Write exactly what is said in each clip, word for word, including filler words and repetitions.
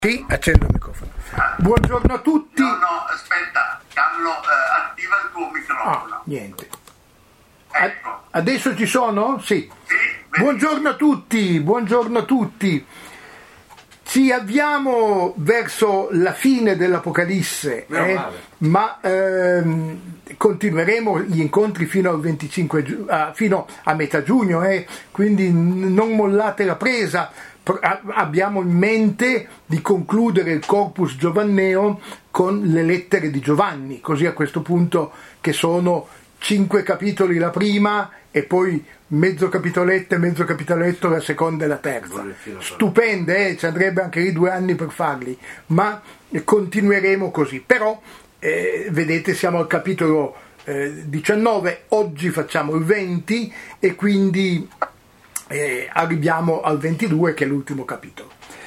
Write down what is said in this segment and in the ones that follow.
Sì, accendo il microfono. Buongiorno a tutti. No, no, aspetta, Carlo, eh, attiva il tuo microfono. Ah, niente. Ecco. Adesso ci sono? Sì. Sì, Buongiorno a tutti, buongiorno a tutti. Ci avviamo verso la fine dell'Apocalisse, eh, ma ehm, continueremo gli incontri fino al venticinque giu- ah, fino a metà giugno, eh, quindi non mollate la presa. Abbiamo in mente di concludere il corpus giovanneo con le lettere di Giovanni, così a questo punto, che sono cinque capitoli la prima e poi mezzo capitoletto e mezzo capitoletto la seconda e la terza. Stupende, eh? Ci andrebbe anche lì due anni per farli, ma continueremo così. Però eh, vedete, siamo al capitolo eh, diciannove, oggi facciamo il venti e quindi Eh, arriviamo al ventidue, che è l'ultimo capitolo.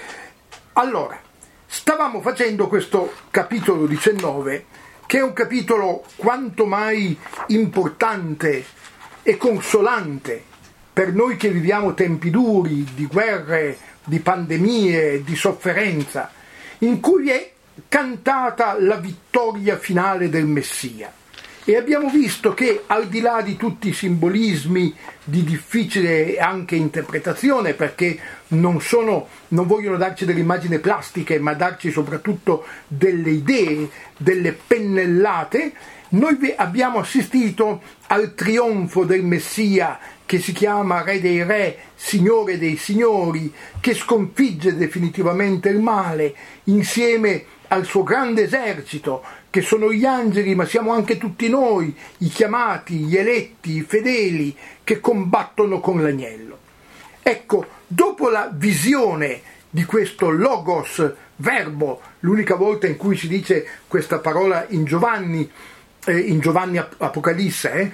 Allora, stavamo facendo questo capitolo diciannove, che è un capitolo quanto mai importante e consolante per noi che viviamo tempi duri, di guerre, di pandemie, di sofferenza, in cui è cantata la vittoria finale del Messia. E abbiamo visto che, al di là di tutti i simbolismi di difficile anche interpretazione, perché non sono, non vogliono darci delle immagini plastiche, ma darci soprattutto delle idee, delle pennellate, noi abbiamo assistito al trionfo del Messia, che si chiama Re dei Re, Signore dei Signori, che sconfigge definitivamente il male insieme al suo grande esercito, che sono gli angeli, ma siamo anche tutti noi, i chiamati, gli eletti, i fedeli, che combattono con l'agnello. Ecco, dopo la visione di questo logos, verbo, l'unica volta in cui si dice questa parola in Giovanni, eh, in Giovanni Apocalisse, eh,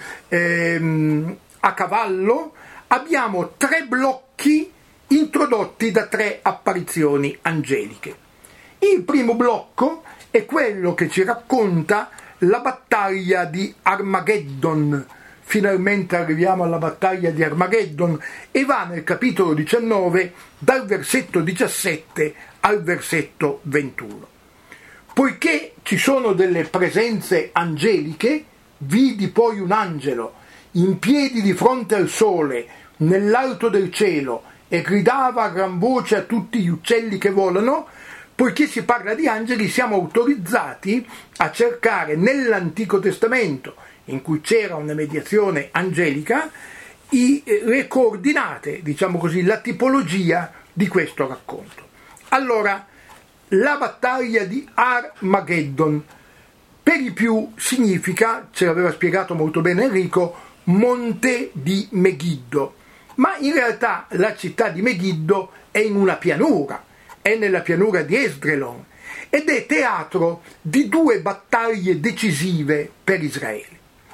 ehm, a cavallo, abbiamo tre blocchi introdotti da tre apparizioni angeliche. Il primo blocco è quello che ci racconta la battaglia di Armageddon. Finalmente arriviamo alla battaglia di Armageddon e va nel capitolo diciannove dal versetto diciassette al versetto ventuno. Poiché ci sono delle presenze angeliche, vidi poi un angelo in piedi di fronte al sole nell'alto del cielo e gridava a gran voce a tutti gli uccelli che volano. Poiché si parla di angeli, siamo autorizzati a cercare nell'Antico Testamento, in cui c'era una mediazione angelica, i, le coordinate, diciamo così, la tipologia di questo racconto. Allora, la battaglia di Armageddon, per i più significa, ce l'aveva spiegato molto bene Enrico, Monte di Megiddo, ma in realtà la città di Megiddo è in una pianura, è nella pianura di Esdrelon ed è teatro di due battaglie decisive per Israele.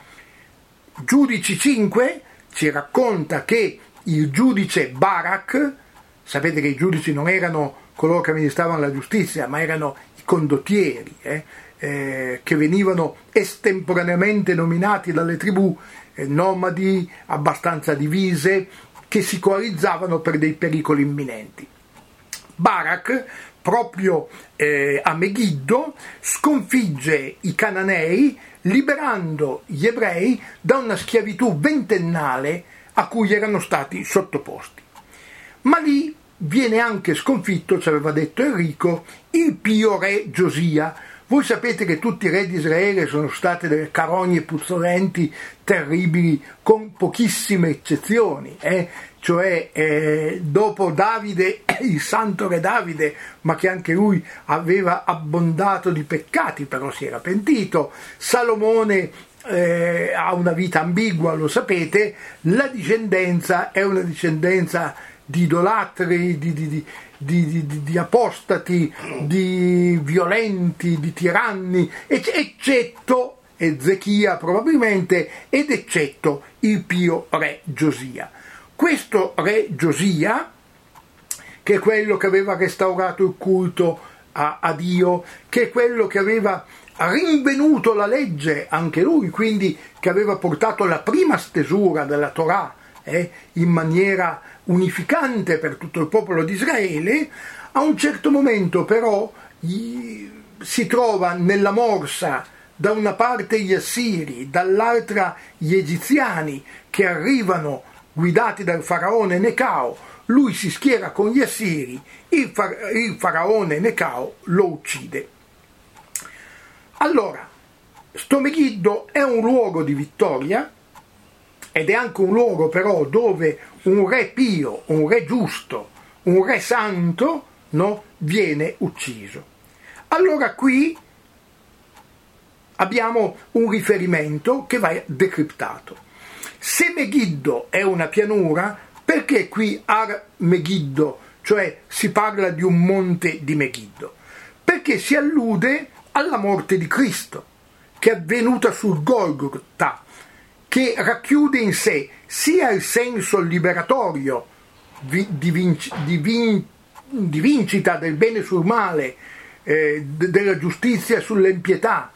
Giudici cinque ci racconta che il giudice Barak, sapete che i giudici non erano coloro che amministravano la giustizia, ma erano i condottieri, eh, eh, che venivano estemporaneamente nominati dalle tribù eh, nomadi, abbastanza divise, che si coalizzavano per dei pericoli imminenti. Barak, proprio eh, a Megiddo, sconfigge i cananei liberando gli ebrei da una schiavitù ventennale a cui erano stati sottoposti. Ma lì viene anche sconfitto, ci aveva detto Enrico, il pio re Giosia. Voi sapete che tutti i re di Israele sono state delle carogne puzzolenti, terribili, con pochissime eccezioni, eh? Cioè eh, dopo Davide, il santo re Davide, ma che anche lui aveva abbondato di peccati, però si era pentito. Salomone eh, ha una vita ambigua, lo sapete. La discendenza è una discendenza di idolatri, di, di, di, di, di, di apostati, di violenti, di tiranni, eccetto Ezechia probabilmente, ed eccetto il pio re Giosia. Questo re Giosia, che è quello che aveva restaurato il culto a, a Dio, che è quello che aveva rinvenuto la legge, anche lui, quindi che aveva portato la prima stesura della Torah eh, in maniera unificante per tutto il popolo di Israele, A un certo momento però gli, si trova nella morsa da una parte gli assiri, dall'altra gli egiziani che arrivano guidati dal faraone Necao. Lui si schiera con gli assiri, il, far- il faraone Necao lo uccide. Allora, sto Megiddo è un luogo di vittoria ed è anche un luogo però dove un re pio, un re giusto, un re santo, no, viene ucciso. Allora qui abbiamo un riferimento che va decriptato. Se Megiddo è una pianura, perché qui Ar Megiddo, cioè si parla di un monte di Megiddo? Perché si allude alla morte di Cristo, che è avvenuta sul Golgotha, che racchiude in sé sia il senso liberatorio di, vinc- di, vin- di vincita del bene sul male, eh, d- della giustizia sull'impietà,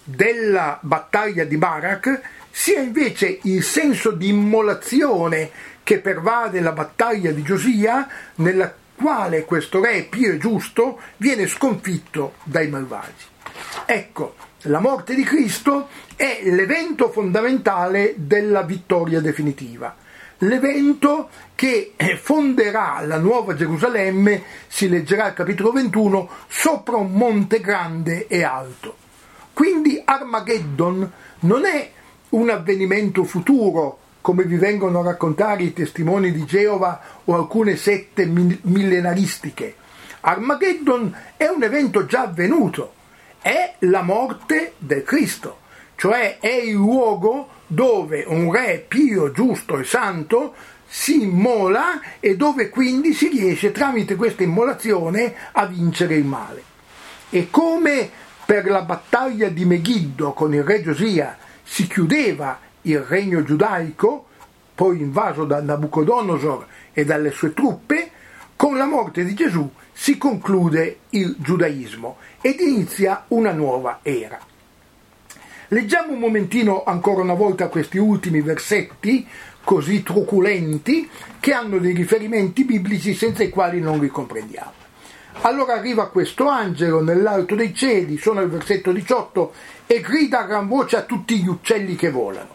della battaglia di Barak, sia invece il senso di immolazione che pervade la battaglia di Giosia, nella quale questo re pio e giusto viene sconfitto dai malvagi. Ecco, la morte di Cristo è l'evento fondamentale della vittoria definitiva, l'evento che fonderà la nuova Gerusalemme, si leggerà al capitolo ventuno, sopra un monte grande e alto. Quindi Armageddon non è un avvenimento futuro, come vi vengono a raccontare i testimoni di Geova o alcune sette millenaristiche. Armageddon è un evento già avvenuto, è la morte del Cristo, cioè è il luogo dove un re pio, giusto e santo si immola e dove quindi si riesce tramite questa immolazione a vincere il male. E come per la battaglia di Megiddo con il re Giosia si chiudeva il regno giudaico, poi invaso da Nabucodonosor e dalle sue truppe, con la morte di Gesù si conclude il giudaismo ed inizia una nuova era. Leggiamo un momentino ancora una volta questi ultimi versetti così truculenti che hanno dei riferimenti biblici senza i quali non li comprendiamo. Allora arriva questo angelo nell'alto dei cieli, sono al versetto diciotto, e grida a gran voce a tutti gli uccelli che volano: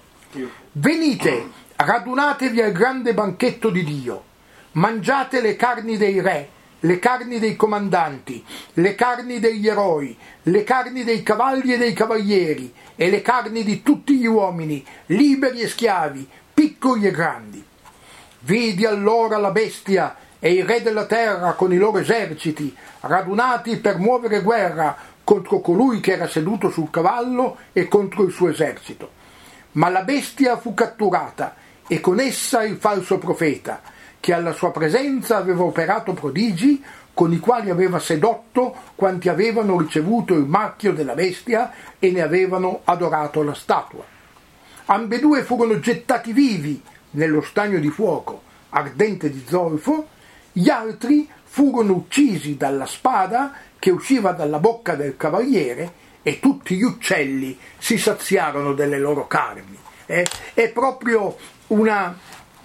venite, radunatevi al grande banchetto di Dio, mangiate le carni dei re, le carni dei comandanti, le carni degli eroi, le carni dei cavalli e dei cavalieri, e le carni di tutti gli uomini, liberi e schiavi, piccoli e grandi. Vidi allora la bestia e i re della terra con i loro eserciti, radunati per muovere guerra contro colui che era seduto sul cavallo e contro il suo esercito. Ma la bestia fu catturata, e con essa il falso profeta, che alla sua presenza aveva operato prodigi, con i quali aveva sedotto quanti avevano ricevuto il marchio della bestia e ne avevano adorato la statua. Ambedue furono gettati vivi nello stagno di fuoco ardente di zolfo, gli altri furono uccisi dalla spada che usciva dalla bocca del cavaliere, e tutti gli uccelli si saziarono delle loro carni. Eh? È proprio una,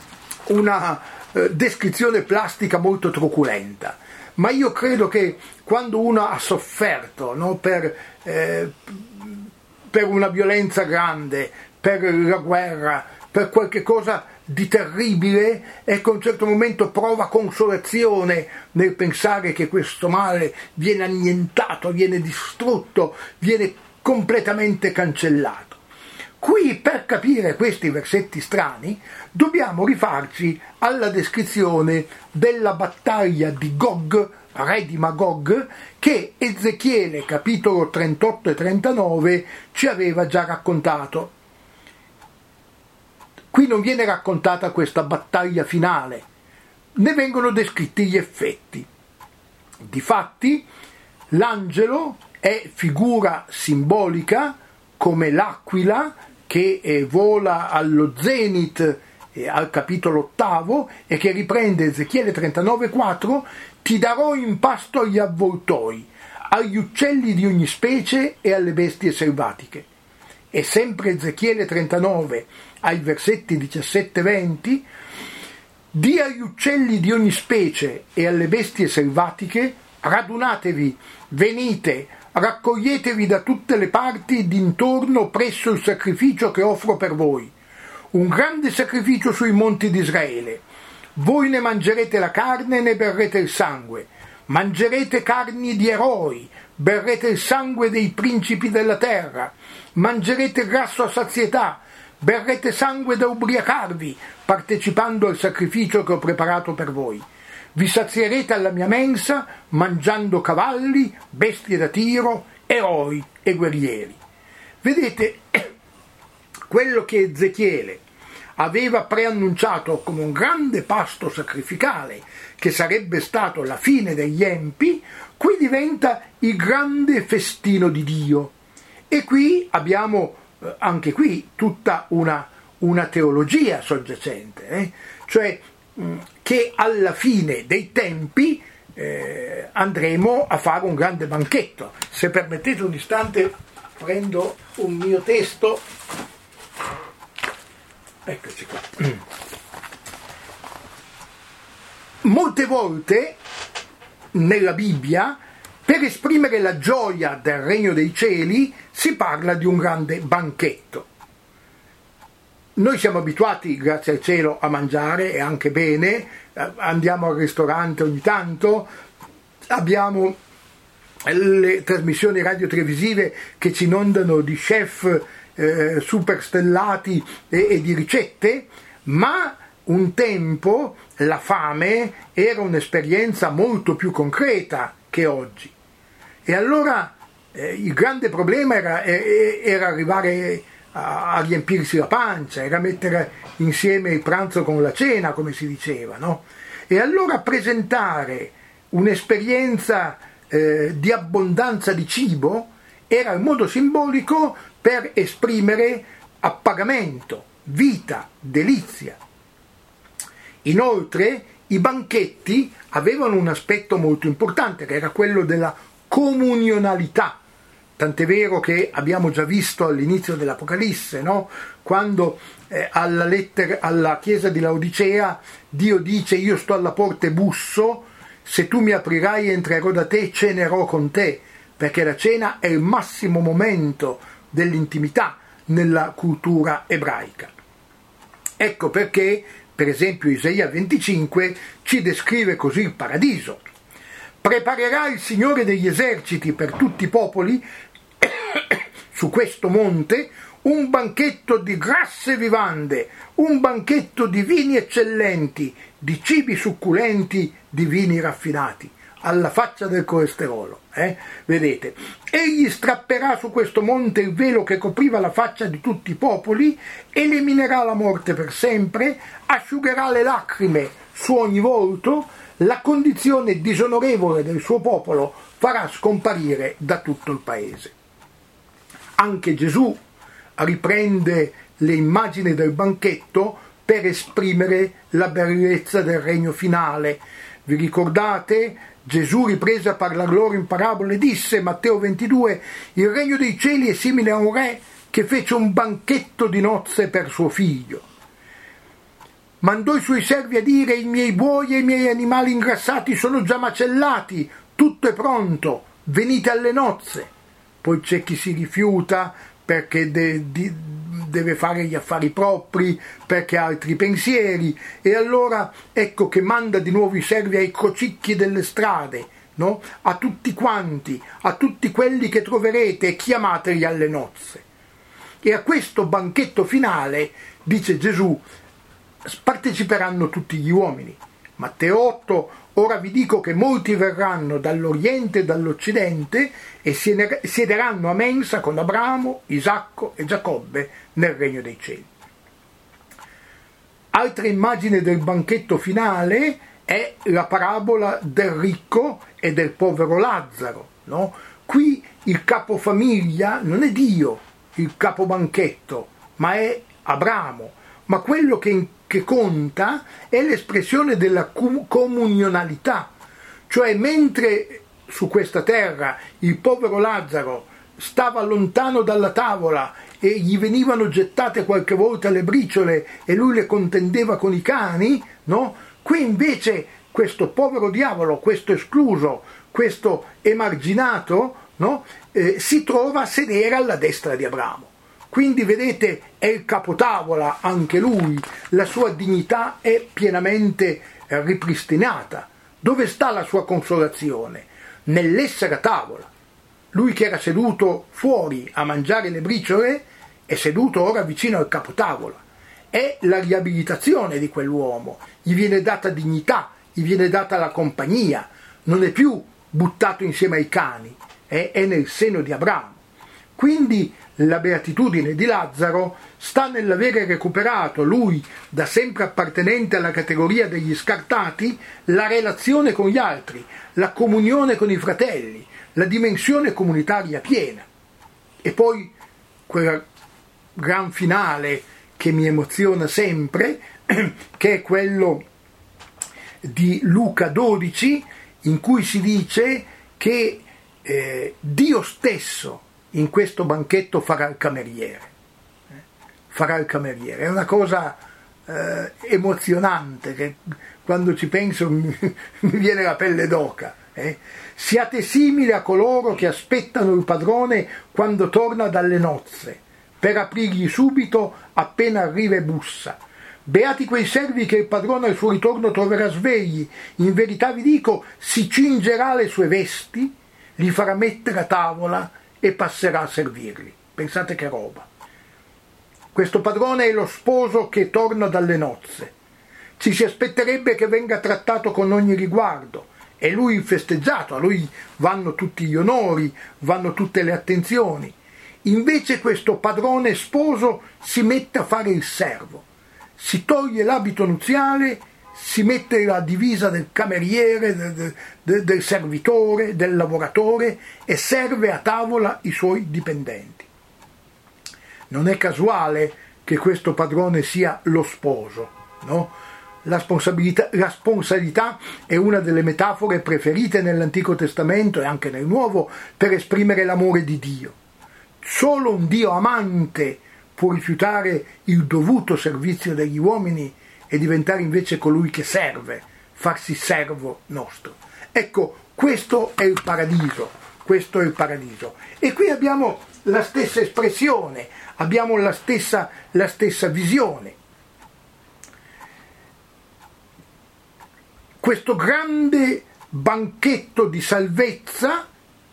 una eh, descrizione plastica molto truculenta, ma io credo che quando uno ha sofferto, no, per, eh, per una violenza grande, per la guerra, per qualche cosa di terribile, ecco, a un certo momento prova consolazione nel pensare che questo male viene annientato, viene distrutto, viene completamente cancellato. Qui, per capire questi versetti strani, dobbiamo rifarci alla descrizione della battaglia di Gog, re di Magog, che Ezechiele, capitolo trentotto e trentanove, ci aveva già raccontato. Qui non viene raccontata questa battaglia finale, ne vengono descritti gli effetti. Difatti, l'angelo è figura simbolica come l'aquila che eh, vola allo zenit eh, al capitolo ottavo e che riprende Ezechiele trentanove quattro: ti darò in pasto agli avvoltoi, agli uccelli di ogni specie e alle bestie selvatiche. E sempre Ezechiele trentanove, ai versetti diciassette venti: di agli uccelli di ogni specie e alle bestie selvatiche radunatevi, venite, raccoglietevi da tutte le parti d'intorno presso il sacrificio che offro per voi, un grande sacrificio sui monti di Israele. Voi ne mangerete la carne e ne berrete il sangue, mangerete carni di eroi, berrete il sangue dei principi della terra, mangerete grasso a sazietà, berrete sangue da ubriacarvi, partecipando al sacrificio che ho preparato per voi. Vi sazierete alla mia mensa, mangiando cavalli, bestie da tiro, eroi e guerrieri. Vedete, quello che Ezechiele aveva preannunciato come un grande pasto sacrificale, che sarebbe stato la fine degli empi, qui diventa il grande festino di Dio. E qui abbiamo eh, anche qui tutta una, una teologia soggacente, eh? cioè mh, che alla fine dei tempi eh, andremo a fare un grande banchetto. Se permettete un istante, prendo un mio testo. Eccoci qua. Molte volte nella Bibbia, per esprimere la gioia del regno dei cieli, si parla di un grande banchetto. Noi siamo abituati, grazie al cielo, a mangiare, e anche bene, andiamo al ristorante ogni tanto, abbiamo le trasmissioni radio-televisive che ci inondano di chef eh, superstellati e, e di ricette, ma un tempo la fame era un'esperienza molto più concreta che oggi. E allora eh, il grande problema era, era arrivare a, a riempirsi la pancia, era mettere insieme il pranzo con la cena, come si diceva, no? E allora presentare un'esperienza eh, di abbondanza di cibo era il modo simbolico per esprimere appagamento, vita, delizia. Inoltre i banchetti avevano un aspetto molto importante, che era quello della comunionalità, tant'è vero che abbiamo già visto all'inizio dell'Apocalisse, no? Quando eh, alla, lettera, alla chiesa di Laodicea Dio dice: io sto alla porta e busso, se tu mi aprirai entrerò da te e cenerò con te, perché la cena è il massimo momento dell'intimità nella cultura ebraica. Ecco perché per esempio Isaia venticinque ci descrive così il paradiso: preparerà il Signore degli eserciti per tutti i popoli su questo monte un banchetto di grasse vivande, un banchetto di vini eccellenti, di cibi succulenti, di vini raffinati, alla faccia del colesterolo, eh? Vedete, egli strapperà su questo monte il velo che copriva la faccia di tutti i popoli, eliminerà la morte per sempre, asciugherà le lacrime su ogni volto, la condizione disonorevole del suo popolo farà scomparire da tutto il paese. Anche Gesù riprende le immagini del banchetto per esprimere la bellezza del regno finale. Vi ricordate? Gesù riprese a parlar loro in parabole e disse, Matteo ventidue, il regno dei cieli è simile a un re che fece un banchetto di nozze per suo figlio. Mandò i suoi servi a dire, i miei buoi e i miei animali ingrassati sono già macellati, tutto è pronto, venite alle nozze. Poi c'è chi si rifiuta perché de, de, deve fare gli affari propri, perché ha altri pensieri, e allora ecco che manda di nuovo i servi ai crocicchi delle strade, no? A tutti quanti, a tutti quelli che troverete, e chiamateli alle nozze. E a questo banchetto finale, dice Gesù, parteciperanno tutti gli uomini. Matteo otto, ora vi dico che molti verranno dall'Oriente e dall'Occidente e siederanno a mensa con Abramo, Isacco e Giacobbe nel regno dei cieli. Altra immagine del banchetto finale è la parabola del ricco e del povero Lazzaro, no? Qui il capofamiglia non è Dio, il capobanchetto, ma è Abramo. Ma quello che, che conta è l'espressione della com- comunionalità, cioè mentre su questa terra il povero Lazzaro stava lontano dalla tavola e gli venivano gettate qualche volta le briciole e lui le contendeva con i cani, no? Qui invece questo povero diavolo, questo escluso, questo emarginato, no? eh, si trova a sedere alla destra di Abramo. Quindi vedete, è il capotavola anche lui, la sua dignità è pienamente ripristinata. Dove sta la sua consolazione? Nell'essere a tavola. Lui che era seduto fuori a mangiare le briciole è seduto ora vicino al capotavola. È la riabilitazione di quell'uomo, gli viene data dignità, gli viene data la compagnia, non è più buttato insieme ai cani, è, è nel seno di Abramo. Quindi la beatitudine di Lazzaro sta nell'avere recuperato, lui da sempre appartenente alla categoria degli scartati, la relazione con gli altri, la comunione con i fratelli, la dimensione comunitaria piena. E poi quel gran finale che mi emoziona sempre, che è quello di Luca dodici, in cui si dice che eh, Dio stesso in questo banchetto farà il cameriere. Eh? Farà il cameriere. È una cosa eh, emozionante che quando ci penso mi, mi viene la pelle d'oca. Eh? Siate simili a coloro che aspettano il padrone quando torna dalle nozze, per aprirgli subito appena arriva e bussa. Beati quei servi che il padrone al suo ritorno troverà svegli. In verità vi dico, si cingerà le sue vesti, li farà mettere a tavola e passerà a servirli. Pensate che roba. Questo padrone è lo sposo che torna dalle nozze. Ci si aspetterebbe che venga trattato con ogni riguardo. È lui il festeggiato, a lui vanno tutti gli onori, vanno tutte le attenzioni. Invece questo padrone sposo si mette a fare il servo. Si toglie l'abito nuziale, si mette la divisa del cameriere, del, del, del servitore, del lavoratore e serve a tavola i suoi dipendenti. Non è casuale che questo padrone sia lo sposo, no? La responsabilità, la responsabilità è una delle metafore preferite nell'Antico Testamento e anche nel Nuovo per esprimere l'amore di Dio. Solo un Dio amante può rifiutare il dovuto servizio degli uomini e diventare invece colui che serve, farsi servo nostro. Ecco, questo è il paradiso, questo è il paradiso. E qui abbiamo la stessa espressione, abbiamo la stessa, la stessa visione. Questo grande banchetto di salvezza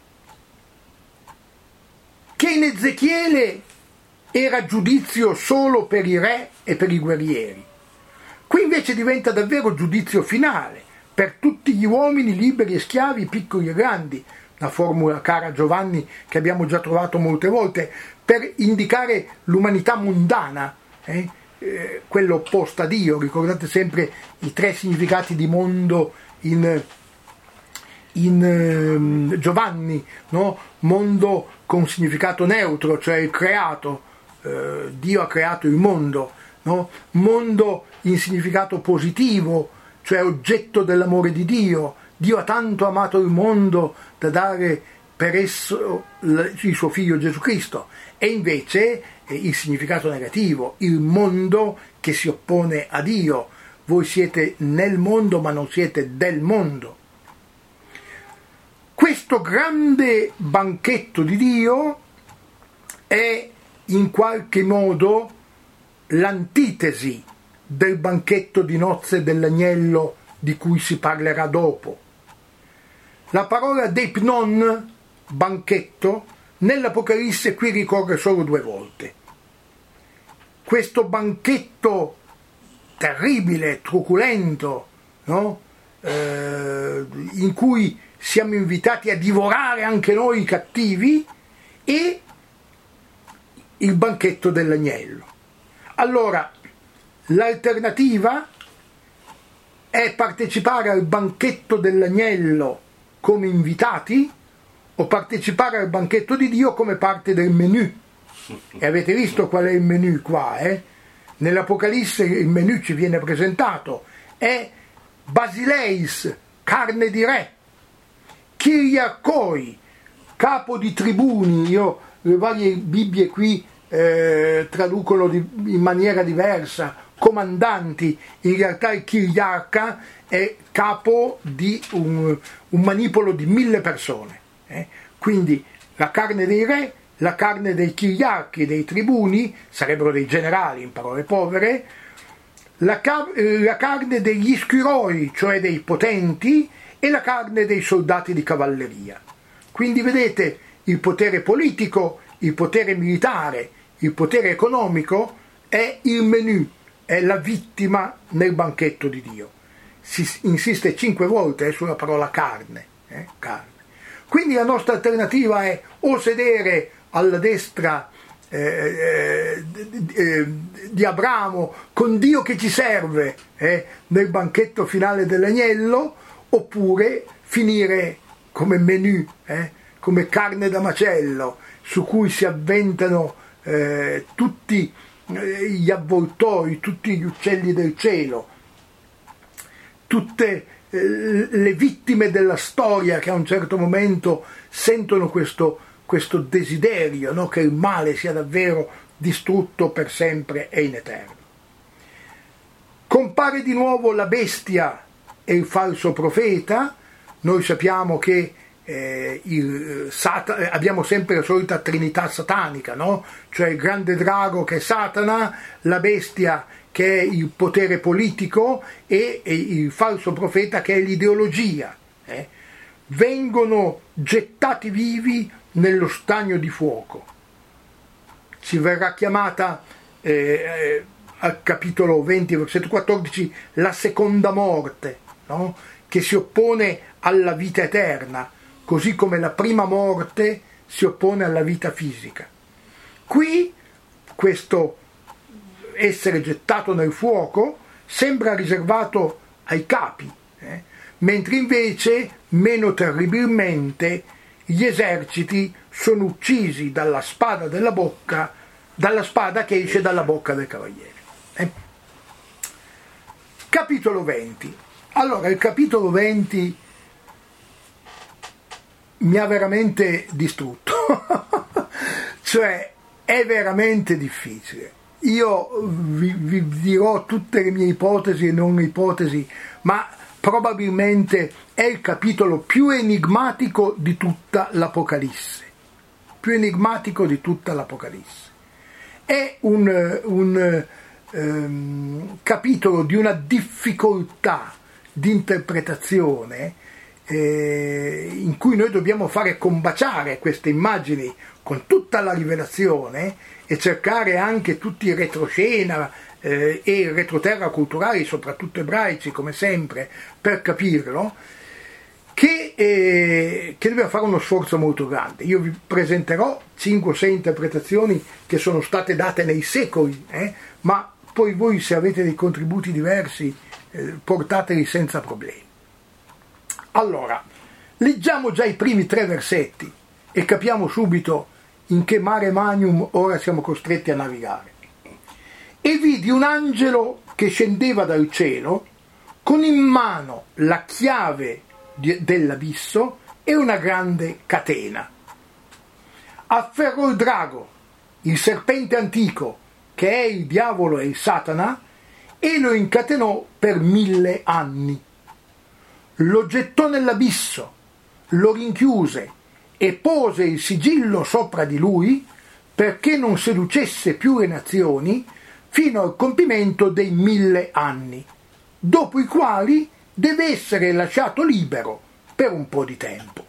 che in Ezechiele era giudizio solo per i re e per i guerrieri. Qui invece diventa davvero giudizio finale per tutti gli uomini liberi e schiavi, piccoli e grandi, una formula cara a Giovanni che abbiamo già trovato molte volte, per indicare l'umanità mondana, eh? Eh, quella opposta a Dio. Ricordate sempre i tre significati di mondo in, in eh, Giovanni, no? Mondo con significato neutro, cioè il creato, eh, Dio ha creato il mondo, no? Mondo in significato positivo, cioè oggetto dell'amore di Dio. Dio ha tanto amato il mondo da dare per esso il suo figlio Gesù Cristo. E invece eh, il significato negativo, il mondo che si oppone a Dio. Voi siete nel mondo ma non siete del mondo. Questo grande banchetto di Dio è in qualche modo l'antitesi del banchetto di nozze dell'agnello di cui si parlerà dopo. La parola deipnon, banchetto, nell'Apocalisse qui ricorre solo due volte. Questo banchetto terribile, truculento, no? eh, in cui siamo invitati a divorare anche noi i cattivi, e il banchetto dell'agnello. Allora, l'alternativa è partecipare al banchetto dell'agnello come invitati o partecipare al banchetto di Dio come parte del menù. E avete visto qual è il menù qua, eh? Nell'Apocalisse il menù ci viene presentato, è Basileis, carne di re, Kyriakoi, capo di tribuni. Io le varie Bibbie qui eh, traducono di, in maniera diversa, comandanti. In realtà il Kiryarca è capo di un, un manipolo di mille persone, eh? Quindi la carne dei re, la carne dei Kiryarchi, dei tribuni, sarebbero dei generali in parole povere, la, car- la carne degli schiroi, cioè dei potenti, e la carne dei soldati di cavalleria. Quindi vedete, il potere politico, il potere militare, il potere economico è il menù, è la vittima nel banchetto di Dio. Si insiste cinque volte sulla parola carne, eh? carne. Quindi la nostra alternativa è o sedere alla destra eh, eh, di Abramo con Dio che ci serve eh, nel banchetto finale dell'agnello, oppure finire come menù, eh, come carne da macello su cui si avventano eh, tutti eh, gli avvoltoi, tutti gli uccelli del cielo, tutte eh, le vittime della storia che a un certo momento sentono questo, questo desiderio, no? Che il male sia davvero distrutto per sempre e in eterno. Compare di nuovo la bestia e il falso profeta. Noi sappiamo che eh, il, Satan, abbiamo sempre la solita trinità satanica, no? Cioè il grande drago che è Satana, la bestia che è il potere politico e, e il falso profeta che è l'ideologia. Eh? Vengono gettati vivi nello stagno di fuoco. Ci verrà chiamata eh, eh, al capitolo venti, versetto quattordici, la seconda morte, no? Che si oppone alla vita eterna, così come la prima morte si oppone alla vita fisica. Qui questo essere gettato nel fuoco sembra riservato ai capi, eh? mentre invece, meno terribilmente, gli eserciti sono uccisi dalla spada della bocca, dalla spada che esce dalla bocca del cavaliere. Eh? Capitolo venti. Allora, il capitolo venti mi ha veramente distrutto, cioè è veramente difficile. Io vi, vi dirò tutte le mie ipotesi e non ipotesi, ma probabilmente è il capitolo più enigmatico di tutta l'Apocalisse, più enigmatico di tutta l'Apocalisse. È un, un um, capitolo di una difficoltà di interpretazione eh, in cui noi dobbiamo fare combaciare queste immagini con tutta la rivelazione e cercare anche tutti i retroscena eh, e il retroterra culturali, soprattutto ebraici come sempre, per capirlo, che, eh, che dobbiamo fare uno sforzo molto grande. Io vi presenterò cinque o sei interpretazioni che sono state date nei secoli, eh, ma poi voi, se avete dei contributi diversi, eh, portateli senza problemi. Allora, leggiamo già i primi tre versetti e capiamo subito in che mare magnum ora siamo costretti a navigare. E vidi un angelo che scendeva dal cielo con in mano la chiave di, dell'abisso e una grande catena. Afferrò il drago, il serpente antico, che è il diavolo e il Satana, e lo incatenò per mille anni. Lo gettò nell'abisso, lo rinchiuse e pose il sigillo sopra di lui perché non seducesse più le nazioni fino al compimento dei mille anni, dopo i quali deve essere lasciato libero per un po' di tempo.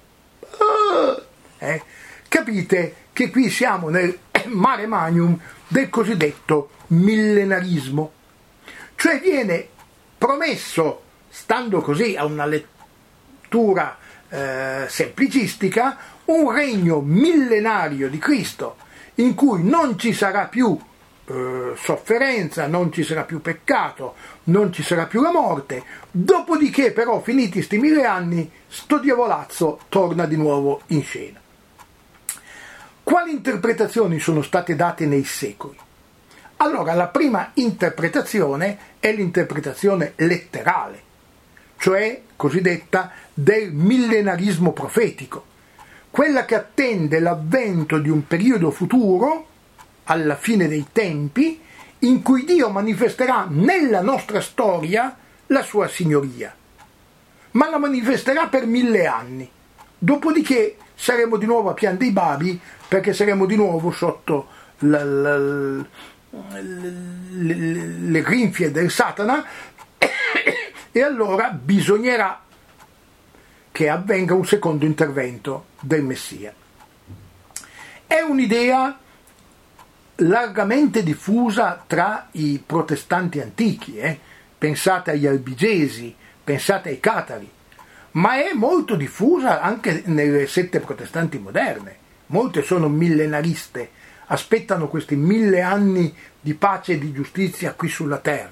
Eh? Capite che qui siamo nel mare magnum del cosiddetto millenarismo, cioè viene promesso, stando così a una lettura eh, semplicistica, un regno millenario di Cristo in cui non ci sarà più eh, sofferenza, non ci sarà più peccato, non ci sarà più la morte, dopodiché però, finiti sti mille anni, sto diavolazzo torna di nuovo in scena. Quali interpretazioni sono state date nei secoli? Allora, la prima interpretazione è l'interpretazione letterale, cioè cosiddetta del millenarismo profetico, quella che attende l'avvento di un periodo futuro alla fine dei tempi, in cui Dio manifesterà nella nostra storia la sua signoria, ma la manifesterà per mille anni, dopodiché saremo di nuovo a pian dei babi, perché saremo di nuovo sotto la, la, la, le, le grinfie del Satana, e allora bisognerà che avvenga un secondo intervento del Messia. È un'idea largamente diffusa tra i protestanti antichi, eh? Pensate agli albigesi, pensate ai catari, ma è molto diffusa anche nelle sette protestanti moderne. Molte sono millenariste, aspettano questi mille anni di pace e di giustizia qui sulla terra.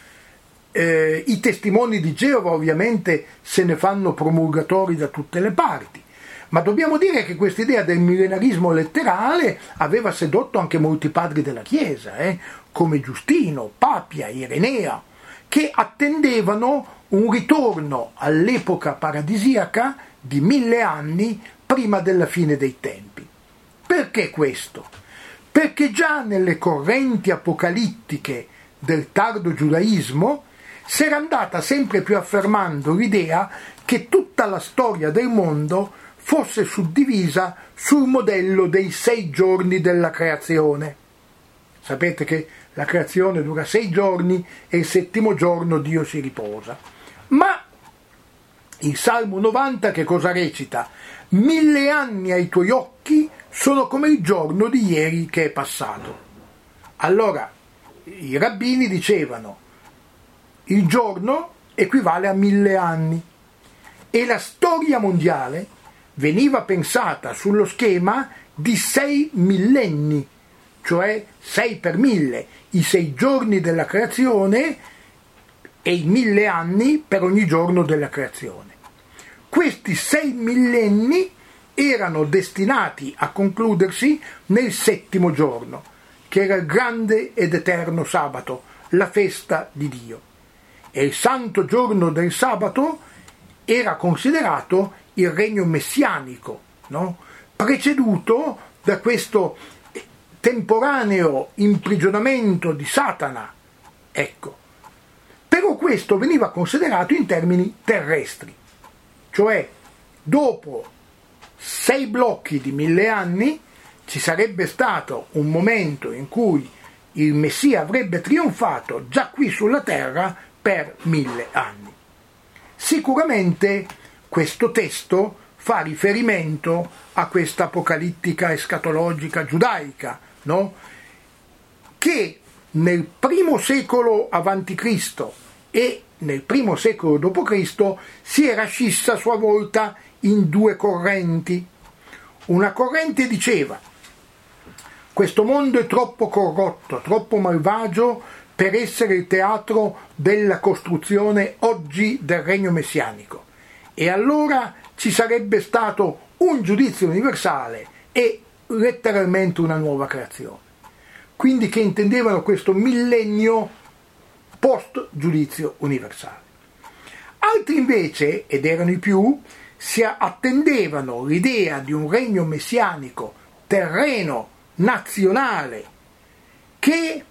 Eh, I testimoni di Geova ovviamente se ne fanno promulgatori da tutte le parti, ma dobbiamo dire che questa idea del millenarismo letterale aveva sedotto anche molti padri della Chiesa, eh, come Giustino, Papia, Irenea, che attendevano un ritorno all'epoca paradisiaca di mille anni prima della fine dei tempi. Perché questo? Perché già nelle correnti apocalittiche del tardo giudaismo si era andata sempre più affermando l'idea che tutta la storia del mondo fosse suddivisa sul modello dei sei giorni della creazione. Sapete che la creazione dura sei giorni e il settimo giorno Dio si riposa. Ma il Salmo novanta che cosa recita? Mille anni ai tuoi occhi sono come il giorno di ieri che è passato. Allora i rabbini dicevano il giorno equivale a mille anni e la storia mondiale veniva pensata sullo schema di sei millenni, cioè sei per mille, i sei giorni della creazione e i mille anni per ogni giorno della creazione. Questi sei millenni erano destinati a concludersi nel settimo giorno, che era il grande ed eterno sabato, la festa di Dio. E il santo giorno del sabato era considerato il regno messianico, no? Preceduto da questo temporaneo imprigionamento di Satana. Ecco. Però questo veniva considerato in termini terrestri, cioè dopo sei blocchi di mille anni ci sarebbe stato un momento in cui il Messia avrebbe trionfato già qui sulla terra per mille anni. Sicuramente questo testo fa riferimento a questa apocalittica escatologica giudaica, no? Che nel primo secolo avanti Cristo e nel primo secolo dopo Cristo si era scissa a sua volta in due correnti. Una corrente diceva: questo mondo è troppo corrotto, troppo malvagio per essere il teatro della costruzione oggi del regno messianico, e allora ci sarebbe stato un giudizio universale e letteralmente una nuova creazione. Quindi che intendevano questo millennio post giudizio universale. Altri invece, ed erano i più, si attendevano l'idea di un regno messianico terreno, nazionale, che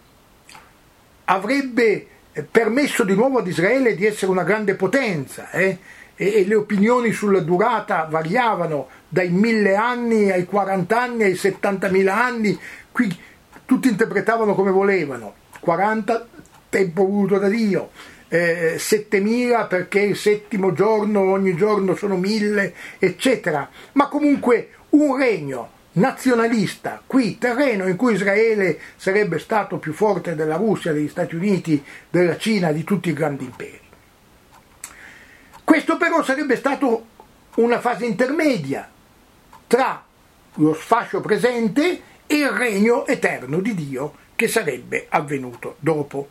avrebbe permesso di nuovo ad Israele di essere una grande potenza, eh? e, e le opinioni sulla durata variavano dai mille anni ai quaranta anni ai settantamila anni. Qui tutti interpretavano come volevano: quaranta tempo voluto da Dio, eh, settemila perché il settimo giorno, ogni giorno sono mille, eccetera. Ma comunque un regno nazionalista, qui terreno in cui Israele sarebbe stato più forte della Russia, degli Stati Uniti, della Cina, di tutti i grandi imperi. Questo però sarebbe stato una fase intermedia tra lo sfascio presente e il regno eterno di Dio che sarebbe avvenuto dopo.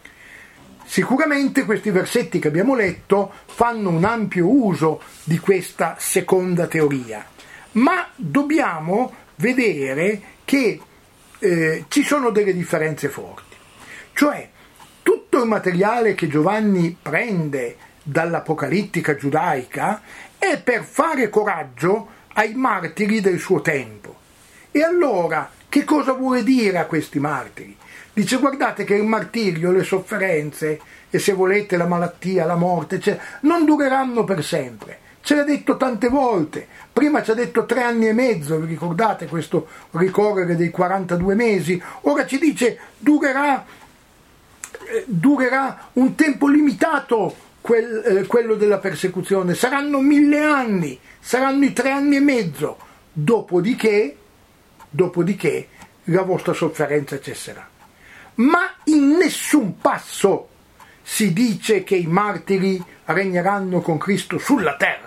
Sicuramente questi versetti che abbiamo letto fanno un ampio uso di questa seconda teoria, ma dobbiamo vedere che eh, ci sono delle differenze forti. Cioè, tutto il materiale che Giovanni prende dall'apocalittica giudaica è per fare coraggio ai martiri del suo tempo. E allora Che cosa vuole dire a questi martiri? Dice: guardate che il martirio, le sofferenze e, se volete, la malattia, la morte, cioè, non dureranno per sempre. Ce l'ha detto tante volte. Prima ci ha detto tre anni e mezzo, vi ricordate questo ricorrere dei quarantadue mesi? Ora ci dice durerà, eh, durerà un tempo limitato quel, eh, quello della persecuzione. Saranno mille anni, saranno i tre anni e mezzo. Dopodiché, dopodiché la vostra sofferenza cesserà. Ma in nessun passo si dice che i martiri regneranno con Cristo sulla terra.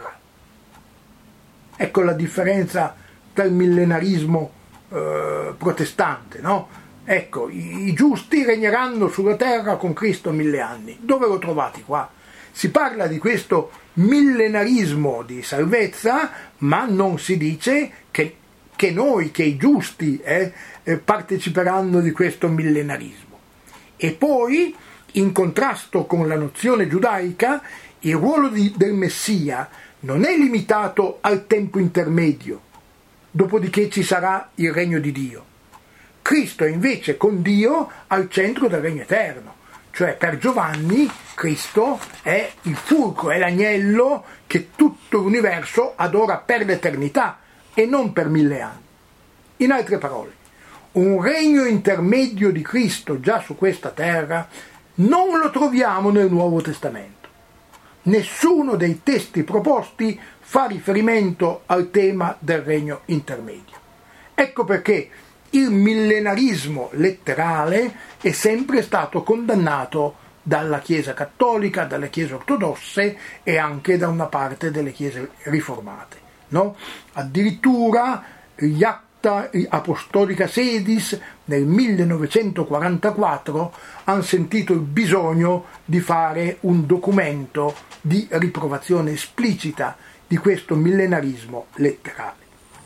Ecco la differenza dal millenarismo eh, protestante, no? Ecco, i, i giusti regneranno sulla terra con Cristo mille anni. Dove lo trovate qua? Si parla di questo millenarismo di salvezza, ma non si dice che, che noi, che i giusti, eh, eh, parteciperanno di questo millenarismo. E poi, in contrasto con la nozione giudaica, il ruolo di, del Messia non è limitato al tempo intermedio, dopodiché ci sarà il regno di Dio. Cristo è invece con Dio al centro del regno eterno, cioè per Giovanni Cristo è il fulcro, è l'agnello che tutto l'universo adora per l'eternità e non per mille anni. In altre parole, un regno intermedio di Cristo già su questa terra non lo troviamo nel Nuovo Testamento. Nessuno dei testi proposti fa riferimento al tema del regno intermedio. Ecco perché il millenarismo letterale è sempre stato condannato dalla Chiesa cattolica, dalle Chiese ortodosse e anche da una parte delle Chiese riformate, no? Addirittura gli Acta Apostolica Sedis nel millenovecentoquarantaquattro hanno sentito il bisogno di fare un documento di riprovazione esplicita di questo millenarismo letterale.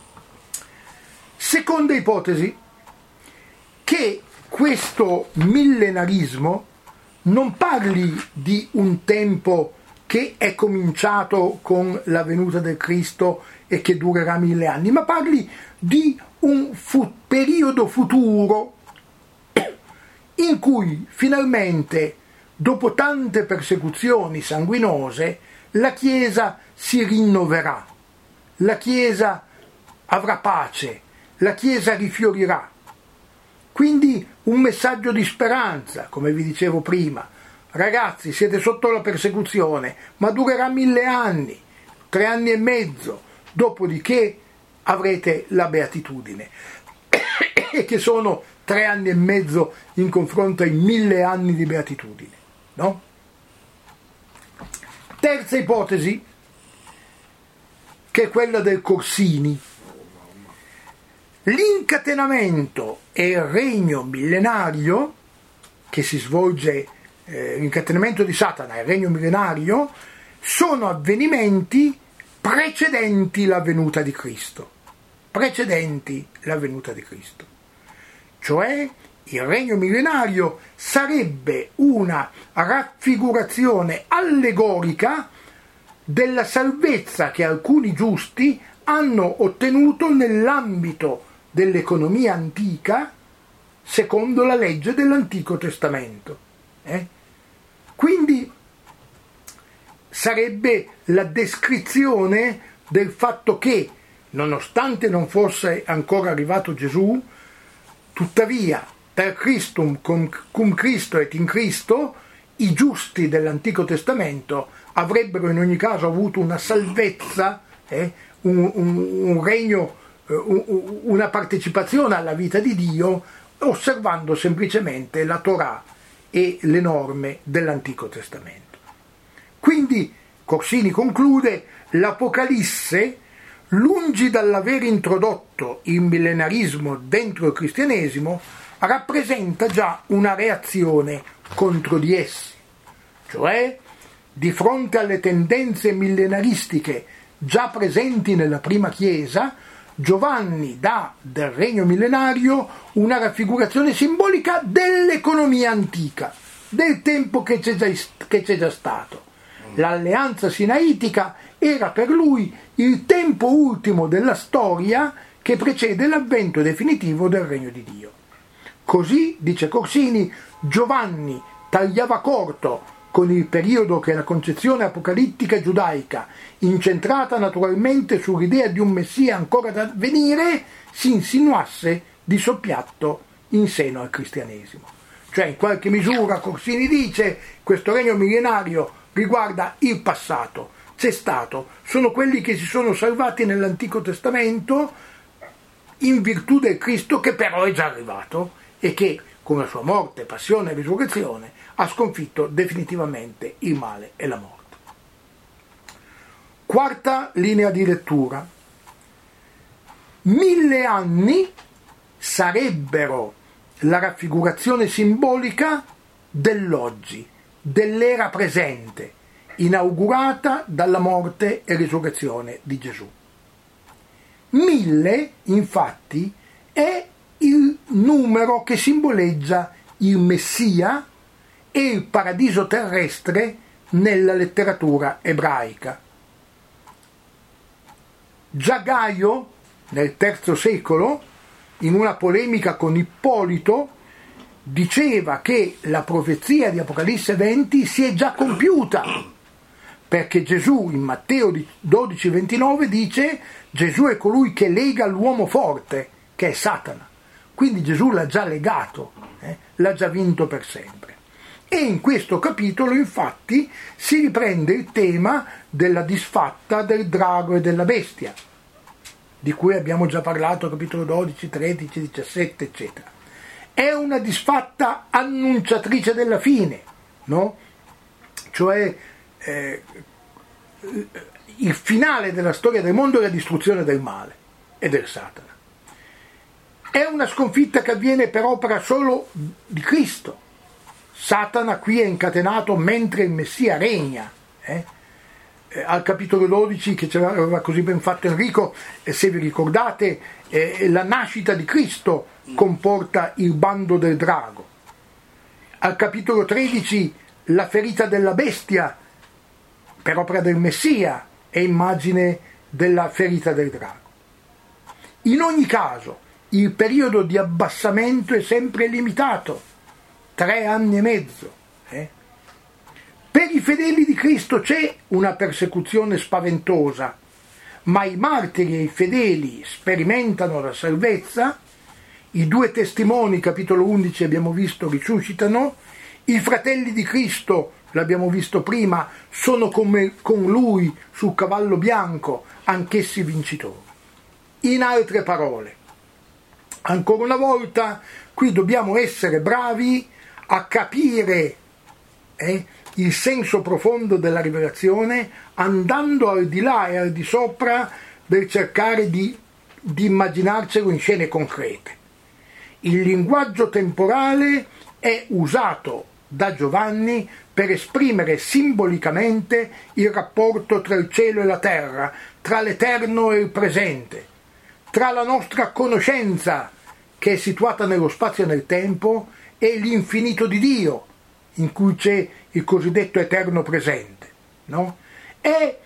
Seconda ipotesi, che questo millenarismo non parli di un tempo che è cominciato con la venuta del Cristo e che durerà mille anni, ma parli di un fu- periodo futuro in cui finalmente, dopo tante persecuzioni sanguinose, la Chiesa si rinnoverà, la Chiesa avrà pace, la Chiesa rifiorirà. Quindi un messaggio di speranza, come vi dicevo prima. Ragazzi, siete sotto la persecuzione, ma durerà mille anni, tre anni e mezzo, dopodiché avrete la beatitudine. E che sono tre anni e mezzo in confronto ai mille anni di beatitudine, no? Terza ipotesi, che è quella del Corsini. L'incatenamento e il regno millenario che si svolge, eh, l'incatenamento di Satana e il regno millenario sono avvenimenti precedenti la venuta di Cristo, precedenti la venuta di Cristo. Cioè il regno millenario sarebbe una raffigurazione allegorica della salvezza che alcuni giusti hanno ottenuto nell'ambito dell'economia antica secondo la legge dell'Antico Testamento. Eh? Quindi sarebbe la descrizione del fatto che, nonostante non fosse ancora arrivato Gesù, tuttavia per Christum cum, cum Christo et in Cristo, i giusti dell'Antico Testamento avrebbero in ogni caso avuto una salvezza, eh, un, un, un regno, eh, un, una partecipazione alla vita di Dio, osservando semplicemente la Torah e le norme dell'Antico Testamento. Quindi Corsini conclude: l'Apocalisse, lungi dall'aver introdotto il millenarismo dentro il cristianesimo, rappresenta già una reazione contro di essi, cioè di fronte alle tendenze millenaristiche già presenti nella prima Chiesa, Giovanni dà del regno millenario una raffigurazione simbolica dell'economia antica, del tempo che c'è già, che c'è già stato. L'alleanza sinaitica era per lui il tempo ultimo della storia che precede l'avvento definitivo del regno di Dio. Così, dice Corsini, Giovanni tagliava corto con il periodo che la concezione apocalittica giudaica, incentrata naturalmente sull'idea di un Messia ancora da venire, si insinuasse di soppiatto in seno al cristianesimo. Cioè, in qualche misura, Corsini dice, questo regno millenario riguarda il passato, c'è stato, sono quelli che si sono salvati nell'Antico Testamento in virtù del Cristo che però è già arrivato e che con la sua morte, passione e risurrezione ha sconfitto definitivamente il male e la morte. Quarta linea di lettura. Mille anni sarebbero la raffigurazione simbolica dell'oggi, dell'era presente, inaugurata dalla morte e risurrezione di Gesù. Mille, infatti, è il numero che simboleggia il Messia e il paradiso terrestre nella letteratura ebraica. Già Gaio, nel terzo secolo, in una polemica con Ippolito, diceva che la profezia di Apocalisse venti si è già compiuta, perché Gesù in Matteo dodici ventinove dice: Gesù è colui che lega l'uomo forte, che è Satana. Quindi Gesù l'ha già legato, eh? l'ha già vinto per sempre. E in questo capitolo, infatti, si riprende il tema della disfatta del drago e della bestia, di cui abbiamo già parlato, capitolo dodici, tredici, diciassette, eccetera. È una disfatta annunciatrice della fine, no? Cioè eh, il finale della storia del mondo è la distruzione del male e del Satana. È una sconfitta che avviene per opera solo di Cristo. Satana qui è incatenato mentre il Messia regna. Eh? Eh, al capitolo dodici, che ce l'aveva così ben fatto Enrico, eh, se vi ricordate, eh, la nascita di Cristo comporta il bando del drago. Al capitolo tredici la ferita della bestia per opera del Messia è immagine della ferita del drago. In ogni caso il periodo di abbassamento è sempre limitato, tre anni e mezzo. Eh? Per i fedeli di Cristo c'è una persecuzione spaventosa, ma i martiri e i fedeli sperimentano la salvezza, i due testimoni, capitolo undici abbiamo visto, risuscitano, i fratelli di Cristo, l'abbiamo visto prima, sono come con lui sul cavallo bianco, anch'essi vincitori. In altre parole, ancora una volta, qui dobbiamo essere bravi a capire eh, il senso profondo della rivelazione, andando al di là e al di sopra del cercare di, di immaginarcelo in scene concrete. Il linguaggio temporale è usato da Giovanni per esprimere simbolicamente il rapporto tra il cielo e la terra, tra l'eterno e il presente, tra la nostra conoscenza, che è situata nello spazio e nel tempo, e l'infinito di Dio, in cui c'è il cosiddetto eterno presente. No? È,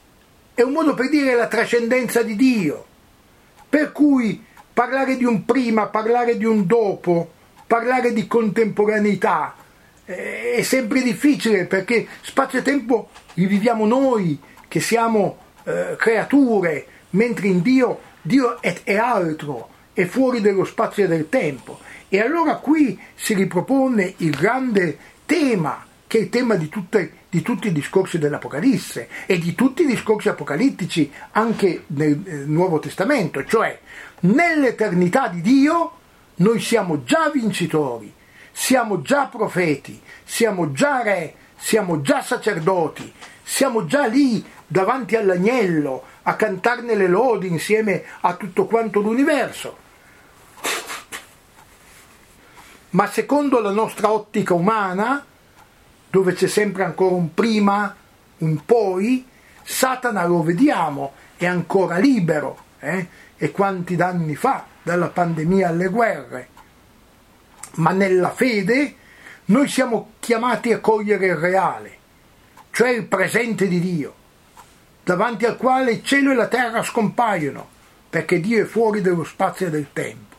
è un modo per dire la trascendenza di Dio, per cui parlare di un prima, parlare di un dopo, parlare di contemporaneità eh, è sempre difficile, perché spazio e tempo li viviamo noi, che siamo eh, creature, mentre in Dio, Dio è, è altro, è fuori dello spazio e del tempo. E allora qui si ripropone il grande tema, che è il tema di, tutte, di tutti i discorsi dell'Apocalisse e di tutti i discorsi apocalittici anche nel, nel Nuovo Testamento, cioè nell'eternità di Dio noi siamo già vincitori, siamo già profeti, siamo già re, siamo già sacerdoti, siamo già lì davanti all'agnello a cantarne le lodi insieme a tutto quanto l'universo. Ma secondo la nostra ottica umana, dove c'è sempre ancora un prima, un poi, Satana, lo vediamo, è ancora libero, eh? E quanti danni fa, dalla pandemia alle guerre. Ma nella fede noi siamo chiamati a cogliere il reale, cioè il presente di Dio, davanti al quale il cielo e la terra scompaiono, perché Dio è fuori dello spazio e del tempo.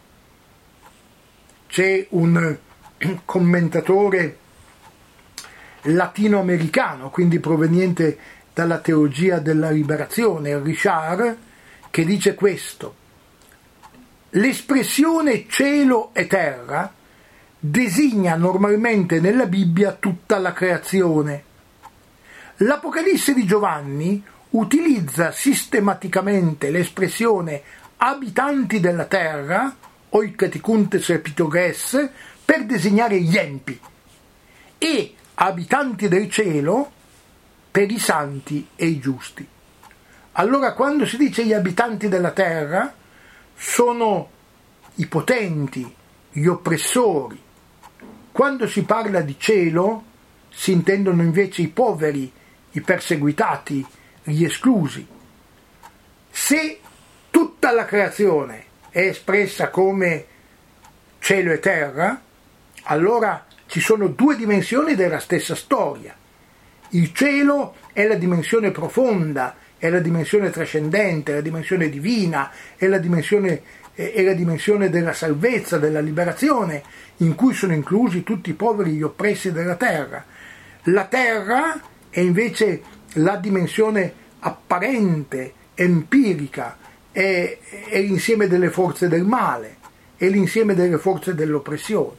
C'è un commentatore latinoamericano, quindi proveniente dalla teologia della liberazione, Richard, che dice questo: l'espressione cielo e terra designa normalmente nella Bibbia tutta la creazione. L'Apocalisse di Giovanni utilizza sistematicamente l'espressione abitanti della terra, o i caticuntes epitoges, per designare gli empi, e abitanti del cielo per i santi e i giusti. Allora, quando si dice gli abitanti della terra, sono i potenti, gli oppressori. Quando si parla di cielo, si intendono invece i poveri, i perseguitati, gli esclusi. Se tutta la creazione è espressa come cielo e terra, allora ci sono due dimensioni della stessa storia. Il cielo è la dimensione profonda, è la dimensione trascendente, è la dimensione divina, è la dimensione, è la dimensione della salvezza, della liberazione, in cui sono inclusi tutti i poveri e gli oppressi della terra. La terra è invece la dimensione apparente, empirica, è, è l'insieme delle forze del male, è l'insieme delle forze dell'oppressione.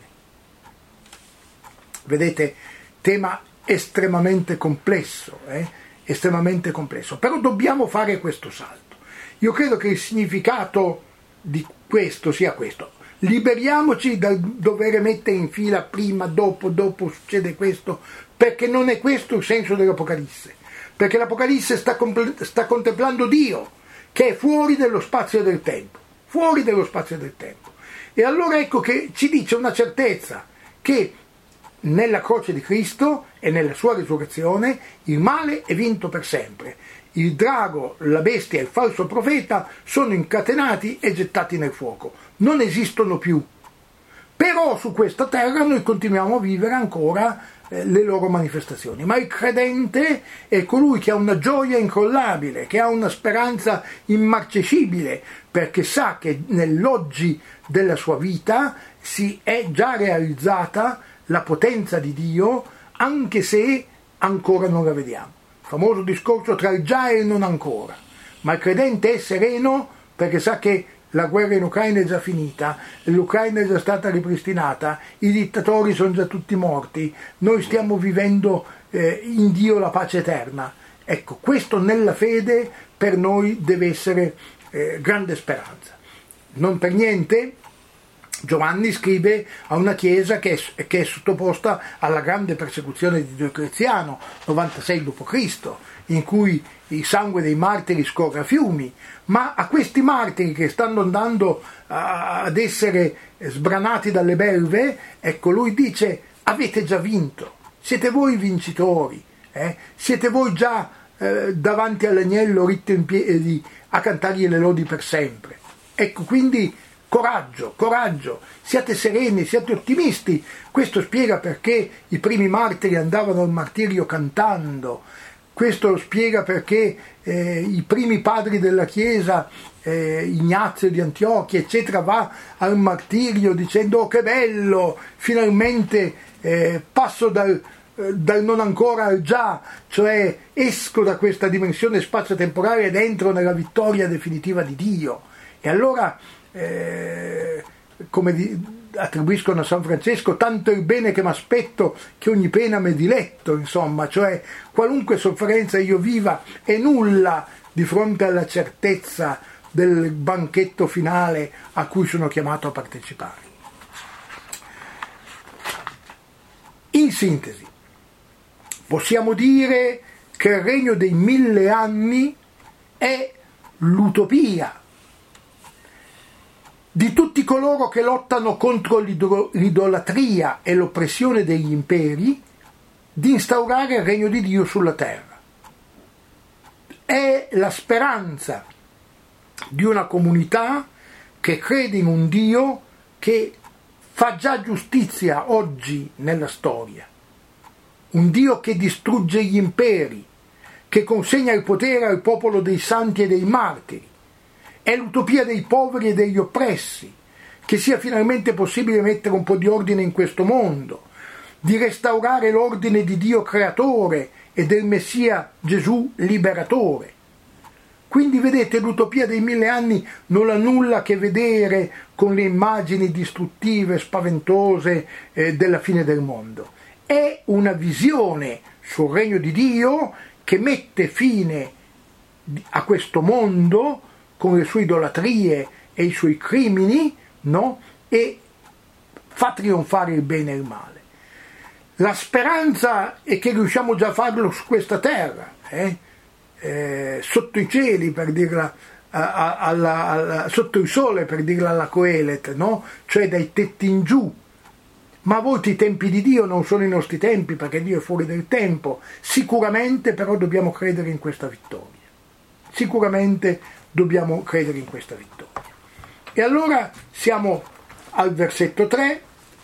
Vedete, tema estremamente complesso, eh? estremamente complesso, però dobbiamo fare questo salto. Io credo che il significato di questo sia questo: liberiamoci dal dover mettere in fila prima, dopo, dopo succede questo, perché non è questo il senso dell'Apocalisse, perché l'Apocalisse sta, compl- sta contemplando Dio che è fuori dello spazio e del tempo, fuori dello spazio e del tempo. E allora ecco che ci dice una certezza, che nella croce di Cristo e nella sua risurrezione il male è vinto per sempre. Il drago, la bestia e il falso profeta sono incatenati e gettati nel fuoco. Non esistono più. Però su questa terra noi continuiamo a vivere ancora eh, le loro manifestazioni. Ma il credente è colui che ha una gioia incrollabile, che ha una speranza immarcescibile, perché sa che nell'oggi della sua vita si è già realizzata la potenza di Dio, anche se ancora non la vediamo. Il famoso discorso tra il già e il non ancora. Ma il credente è sereno perché sa che la guerra in Ucraina è già finita, l'Ucraina è già stata ripristinata, i dittatori sono già tutti morti, noi stiamo vivendo eh, in Dio la pace eterna. Ecco, questo nella fede per noi deve essere eh, grande speranza. Non per niente Giovanni scrive a una chiesa che è, che è sottoposta alla grande persecuzione di Diocleziano, novantasei dopo Cristo, in cui il sangue dei martiri scorre a fiumi, ma a questi martiri che stanno andando a, ad essere sbranati dalle belve, ecco, lui dice: avete già vinto, siete voi vincitori, eh? Siete voi già eh, davanti all'agnello ritto in piedi a cantargli le lodi per sempre. Ecco, quindi coraggio, coraggio, siate sereni, siate ottimisti. Questo spiega perché i primi martiri andavano al martirio cantando. Questo spiega perché eh, i primi padri della Chiesa, eh, Ignazio di Antiochia, eccetera, va al martirio dicendo: oh, che bello, finalmente eh, passo dal, eh, dal non ancora al già, cioè esco da questa dimensione spazio-temporale ed entro nella vittoria definitiva di Dio. E allora, eh, come di, attribuiscono a San Francesco, tanto è il bene che mi aspetto che ogni pena m'è diletto, insomma, cioè qualunque sofferenza io viva è nulla di fronte alla certezza del banchetto finale a cui sono chiamato a partecipare. In sintesi, possiamo dire che il regno dei mille anni è l'utopia di tutti coloro che lottano contro l'idolatria e l'oppressione degli imperi, di instaurare il regno di Dio sulla terra. È la speranza di una comunità che crede in un Dio che fa già giustizia oggi nella storia, un Dio che distrugge gli imperi, che consegna il potere al popolo dei santi e dei martiri, è l'utopia dei poveri e degli oppressi, che sia finalmente possibile mettere un po' di ordine in questo mondo, di restaurare l'ordine di Dio creatore e del Messia Gesù liberatore. Quindi vedete, l'utopia dei mille anni non ha nulla a che vedere con le immagini distruttive, spaventose eh, della fine del mondo. È una visione sul regno di Dio che mette fine a questo mondo con le sue idolatrie e i suoi crimini, no? E fa trionfare il bene e il male. La speranza è che riusciamo già a farlo su questa terra, eh? Eh, sotto i cieli, per dirla alla, alla, alla, sotto il sole, per dirla alla Coelet, no? Cioè dai tetti in giù. Ma a volte i tempi di Dio non sono i nostri tempi, perché Dio è fuori del tempo. Sicuramente però dobbiamo credere in questa vittoria. Sicuramente dobbiamo credere in questa vittoria. E allora siamo al versetto tre,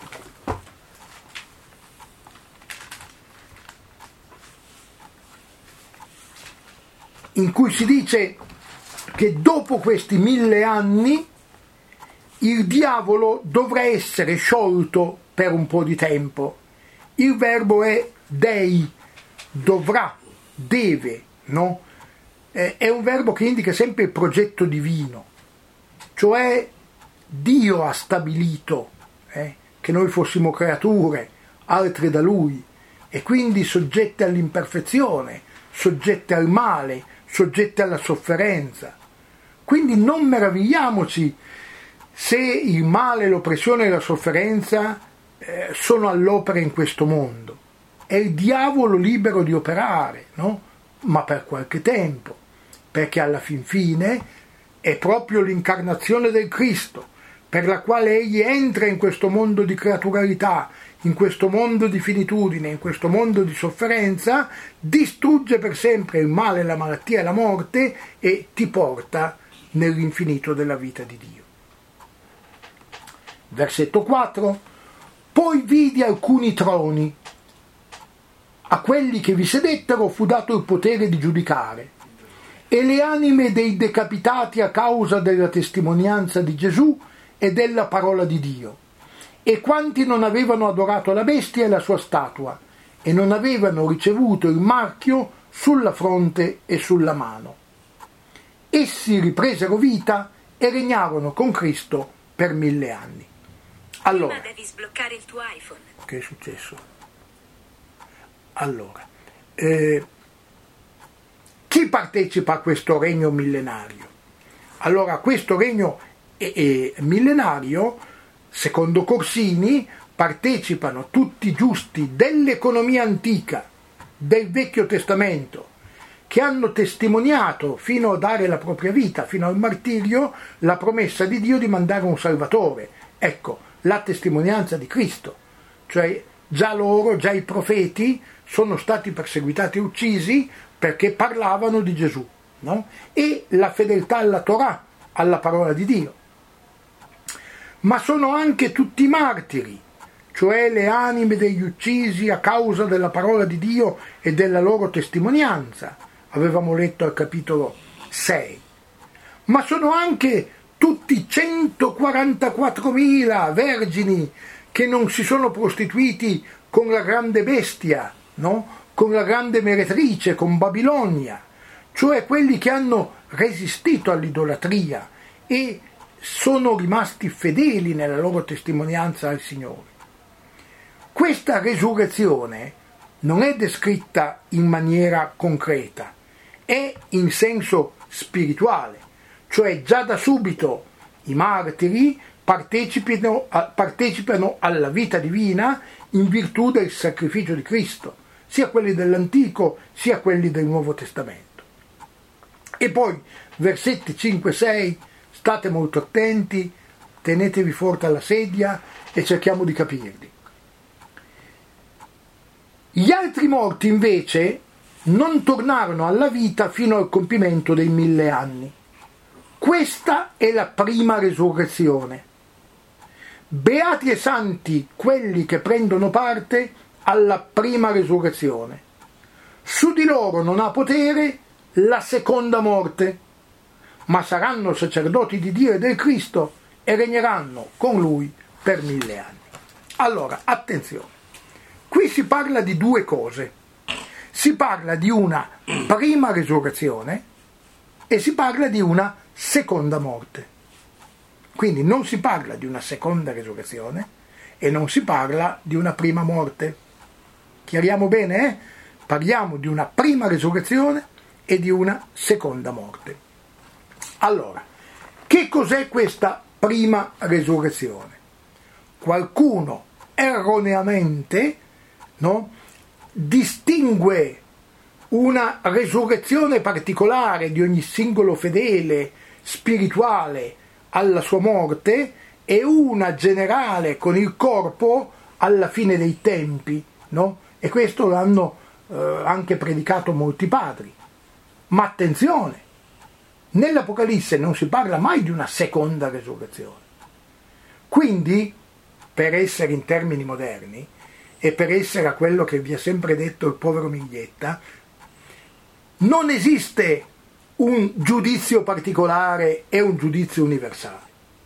in cui si dice che dopo questi mille anni il diavolo dovrà essere sciolto per un po' di tempo. Il verbo è dei, dovrà, deve, no? È un verbo che indica sempre il progetto divino, cioè Dio ha stabilito eh, che noi fossimo creature altre da Lui e quindi soggette all'imperfezione, soggette al male, soggette alla sofferenza. Quindi non meravigliamoci se il male, l'oppressione e la sofferenza eh, sono all'opera in questo mondo. È il diavolo libero di operare, no? Ma per qualche tempo, perché alla fin fine è proprio l'incarnazione del Cristo, per la quale egli entra in questo mondo di creaturalità, in questo mondo di finitudine, in questo mondo di sofferenza, distrugge per sempre il male, la malattia e la morte e ti porta nell'infinito della vita di Dio. Versetto quattro. Poi vidi alcuni troni. A quelli che vi sedettero fu dato il potere di giudicare, e le anime dei decapitati a causa della testimonianza di Gesù e della parola di Dio, e quanti non avevano adorato la bestia e la sua statua, e non avevano ricevuto il marchio sulla fronte e sulla mano. Essi ripresero vita e regnarono con Cristo per mille anni. Allora, prima devi sbloccare il tuo iPhone. Che è successo? Allora, eh, chi partecipa a questo regno millenario? Allora, questo regno eh, eh, millenario, secondo Corsini, partecipano tutti i giusti dell'economia antica, del Vecchio Testamento, che hanno testimoniato fino a dare la propria vita, fino al martirio, la promessa di Dio di mandare un Salvatore. Ecco, la testimonianza di Cristo, cioè già loro, già i profeti, sono stati perseguitati e uccisi perché parlavano di Gesù, no? E la fedeltà alla Torah, alla parola di Dio. Ma sono anche tutti martiri, cioè le anime degli uccisi a causa della parola di Dio e della loro testimonianza, avevamo letto al capitolo sei. Ma sono anche tutti centoquarantaquattromila vergini che non si sono prostituiti con la grande bestia, no? Con la grande meretrice, con Babilonia, cioè quelli che hanno resistito all'idolatria e sono rimasti fedeli nella loro testimonianza al Signore. Questa resurrezione non è descritta in maniera concreta, è in senso spirituale, cioè già da subito i martiri partecipano, partecipano alla vita divina in virtù del sacrificio di Cristo, sia quelli dell'Antico sia quelli del Nuovo Testamento. E poi versetti cinque sei, state molto attenti, tenetevi forte alla sedia e cerchiamo di capirli. Gli altri morti invece non tornarono alla vita fino al compimento dei mille anni. Questa è la prima resurrezione. Beati e santi quelli che prendono parte alla prima resurrezione. Su di loro non ha potere la seconda morte, ma saranno sacerdoti di Dio e del Cristo e regneranno con Lui per mille anni. Allora, attenzione, qui si parla di due cose. Si parla di una prima resurrezione e si parla di una seconda morte. Quindi non si parla di una seconda resurrezione e non si parla di una prima morte. Chiariamo bene, eh? Parliamo di una prima resurrezione e di una seconda morte. Allora, che cos'è questa prima resurrezione? Qualcuno erroneamente, no, distingue una resurrezione particolare di ogni singolo fedele spirituale alla sua morte e una generale con il corpo alla fine dei tempi, no? E questo l'hanno eh, anche predicato molti padri. Ma attenzione, nell'Apocalisse non si parla mai di una seconda resurrezione. Quindi, per essere in termini moderni e per essere a quello che vi ha sempre detto il povero Miglietta, non esiste un giudizio particolare e un giudizio universale.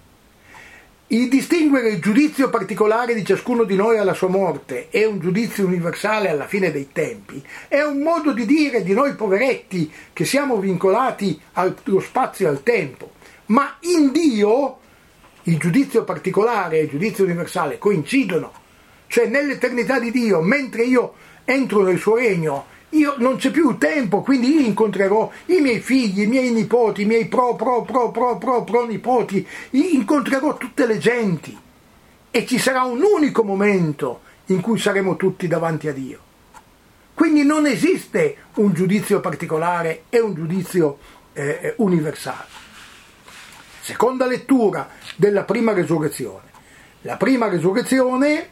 Il distinguere il giudizio particolare di ciascuno di noi alla sua morte e un giudizio universale alla fine dei tempi è un modo di dire di noi poveretti che siamo vincolati allo spazio e al tempo, ma in Dio il giudizio particolare e il giudizio universale coincidono, cioè nell'eternità di Dio, mentre io entro nel suo regno, io non c'è più tempo, quindi io incontrerò i miei figli, i miei nipoti, i miei pro pro pro pro pro pro nipoti, incontrerò tutte le genti e ci sarà un unico momento in cui saremo tutti davanti a Dio. Quindi non esiste un giudizio particolare e un giudizio eh, universale. Seconda lettura della prima resurrezione. La prima resurrezione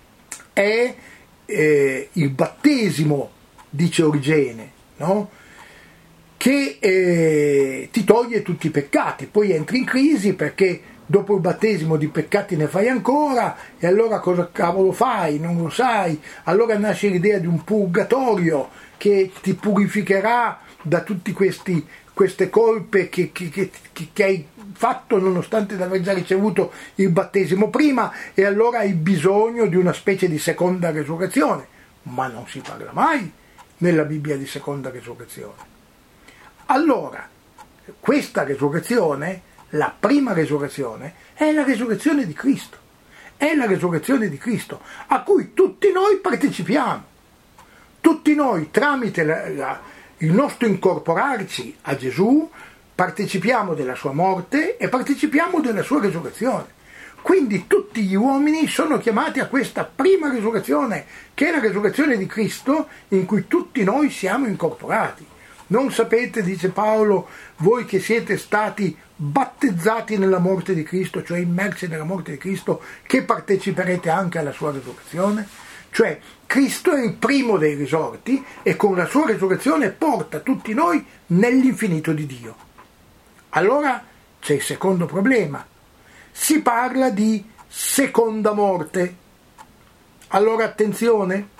è eh, il battesimo, dice Origene, no? Che eh, ti toglie tutti i peccati, poi entri in crisi perché dopo il battesimo di peccati ne fai ancora e allora cosa cavolo fai? Non lo sai, allora nasce l'idea di un purgatorio che ti purificherà da tutti questi queste colpe che, che, che, che hai fatto nonostante aver già ricevuto il battesimo prima, e allora hai bisogno di una specie di seconda resurrezione, ma non si parla mai nella Bibbia di seconda resurrezione. Allora, questa resurrezione, la prima resurrezione, è la resurrezione di Cristo, è la resurrezione di Cristo, a cui tutti noi partecipiamo, tutti noi tramite la, la, il nostro incorporarci a Gesù partecipiamo della sua morte e partecipiamo della sua resurrezione. Quindi tutti gli uomini sono chiamati a questa prima resurrezione, che è la resurrezione di Cristo, in cui tutti noi siamo incorporati. Non sapete, dice Paolo, voi che siete stati battezzati nella morte di Cristo, cioè immersi nella morte di Cristo, che parteciperete anche alla sua resurrezione? Cioè Cristo è il primo dei risorti e con la sua resurrezione porta tutti noi nell'infinito di Dio. Allora c'è il secondo problema. Si parla di seconda morte. Allora attenzione,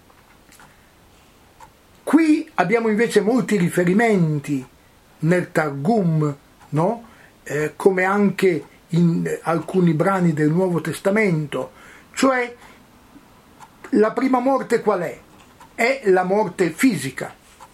qui abbiamo invece molti riferimenti nel Targum, no? Eh, come anche in alcuni brani del Nuovo Testamento, cioè la prima morte qual è? È la morte fisica.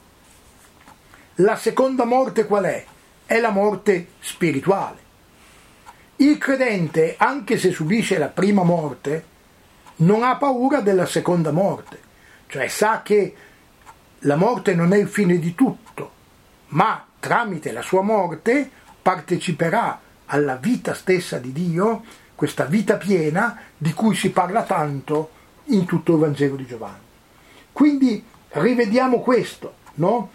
La seconda morte qual è? È la morte spirituale. Il credente, anche se subisce la prima morte, non ha paura della seconda morte, cioè sa che la morte non è il fine di tutto, ma tramite la sua morte parteciperà alla vita stessa di Dio, questa vita piena di cui si parla tanto in tutto il Vangelo di Giovanni. Quindi rivediamo questo, no?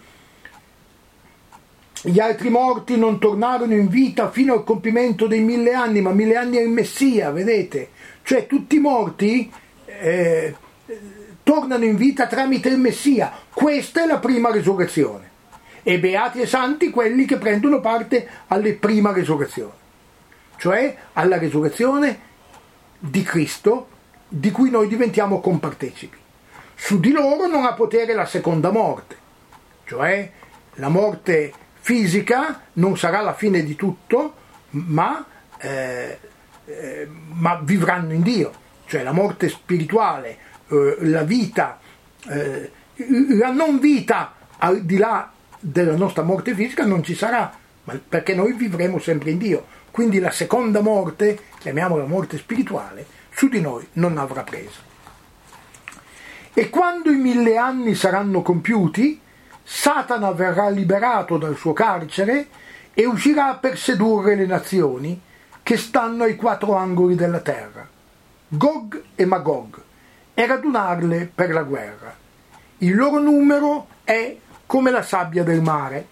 Gli altri morti non tornarono in vita fino al compimento dei mille anni, ma mille anni è il Messia, vedete? Cioè tutti i morti eh, tornano in vita tramite il Messia. Questa è la prima resurrezione. E beati e santi quelli che prendono parte alla prima resurrezione, cioè alla resurrezione di Cristo, di cui noi diventiamo compartecipi. Su di loro non ha potere la seconda morte, cioè la morte fisica non sarà la fine di tutto, ma, eh, eh, ma vivranno in Dio, cioè la morte spirituale, eh, la vita, eh, la non vita al di là della nostra morte fisica non ci sarà, perché noi vivremo sempre in Dio. Quindi la seconda morte, chiamiamola morte spirituale, su di noi non avrà presa. E quando i mille anni saranno compiuti, Satana verrà liberato dal suo carcere e uscirà per sedurre le nazioni che stanno ai quattro angoli della terra, Gog e Magog, e radunarle per la guerra. Il loro numero è come la sabbia del mare.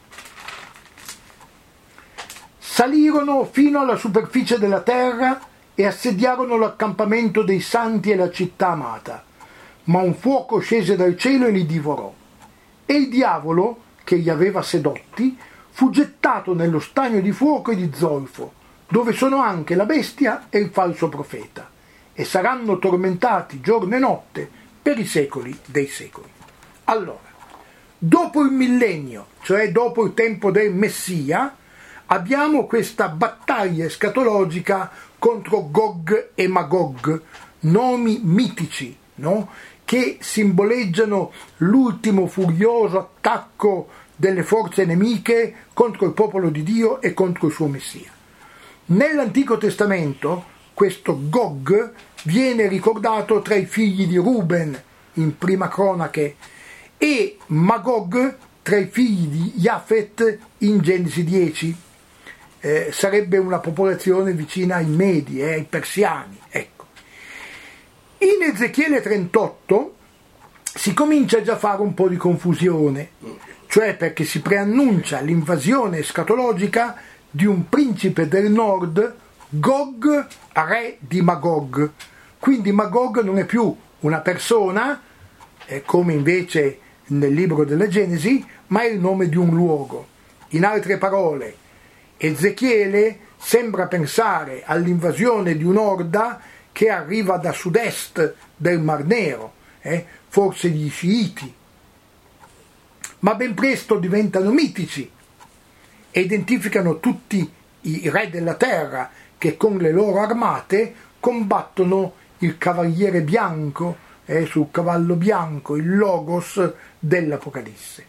Salirono fino alla superficie della terra e assediarono l'accampamento dei santi e la città amata, ma un fuoco scese dal cielo e li divorò. E il diavolo, che li aveva sedotti, fu gettato nello stagno di fuoco e di zolfo, dove sono anche la bestia e il falso profeta, e saranno tormentati giorno e notte per i secoli dei secoli. Allora, dopo il millennio, cioè dopo il tempo del Messia, abbiamo questa battaglia escatologica contro Gog e Magog, nomi mitici, no? Che simboleggiano l'ultimo furioso attacco delle forze nemiche contro il popolo di Dio e contro il suo Messia. Nell'Antico Testamento questo Gog viene ricordato tra i figli di Ruben in Prima Cronache e Magog tra i figli di Jafet in Genesi dieci. Eh, sarebbe una popolazione vicina ai Medi, eh, ai Persiani, ecco. In Ezechiele trentotto si comincia già a fare un po' di confusione, cioè perché si preannuncia l'invasione escatologica di un principe del nord, Gog, re di Magog. Quindi Magog non è più una persona, eh, come invece nel libro della Genesi, ma è il nome di un luogo. In altre parole, Ezechiele sembra pensare all'invasione di un'orda che arriva da sud-est del Mar Nero, eh, forse gli sciiti, ma ben presto diventano mitici e identificano tutti i re della terra che con le loro armate combattono il cavaliere bianco, eh, sul cavallo bianco, il Logos dell'Apocalisse.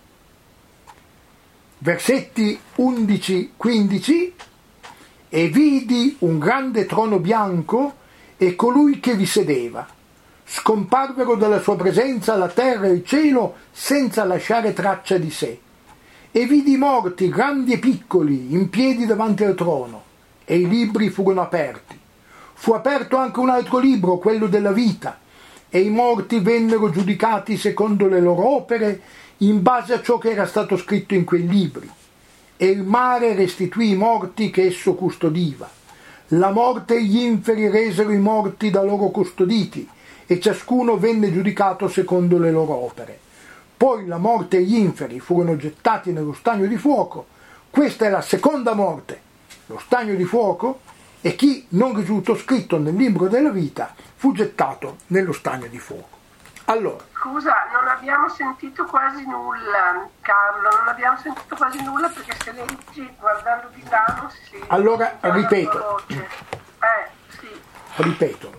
Versetti undici quindici: e vidi un grande trono bianco e colui che vi sedeva. Scomparvero dalla sua presenza la terra e il cielo senza lasciare traccia di sé. E vidi i morti, grandi e piccoli, in piedi davanti al trono, e i libri furono aperti. Fu aperto anche un altro libro, quello della vita, e i morti vennero giudicati secondo le loro opere, in base a ciò che era stato scritto in quei libri. E il mare restituì i morti che esso custodiva. La morte e gli inferi resero i morti da loro custoditi, e ciascuno venne giudicato secondo le loro opere. Poi la morte e gli inferi furono gettati nello stagno di fuoco. Questa è la seconda morte, lo stagno di fuoco, e chi non risultò scritto nel libro della vita fu gettato nello stagno di fuoco. Allora, scusa, non abbiamo sentito quasi nulla, Carlo, non abbiamo sentito quasi nulla, perché se leggi guardando di là non si... Allora, ripeto, eh, sì. ripeto,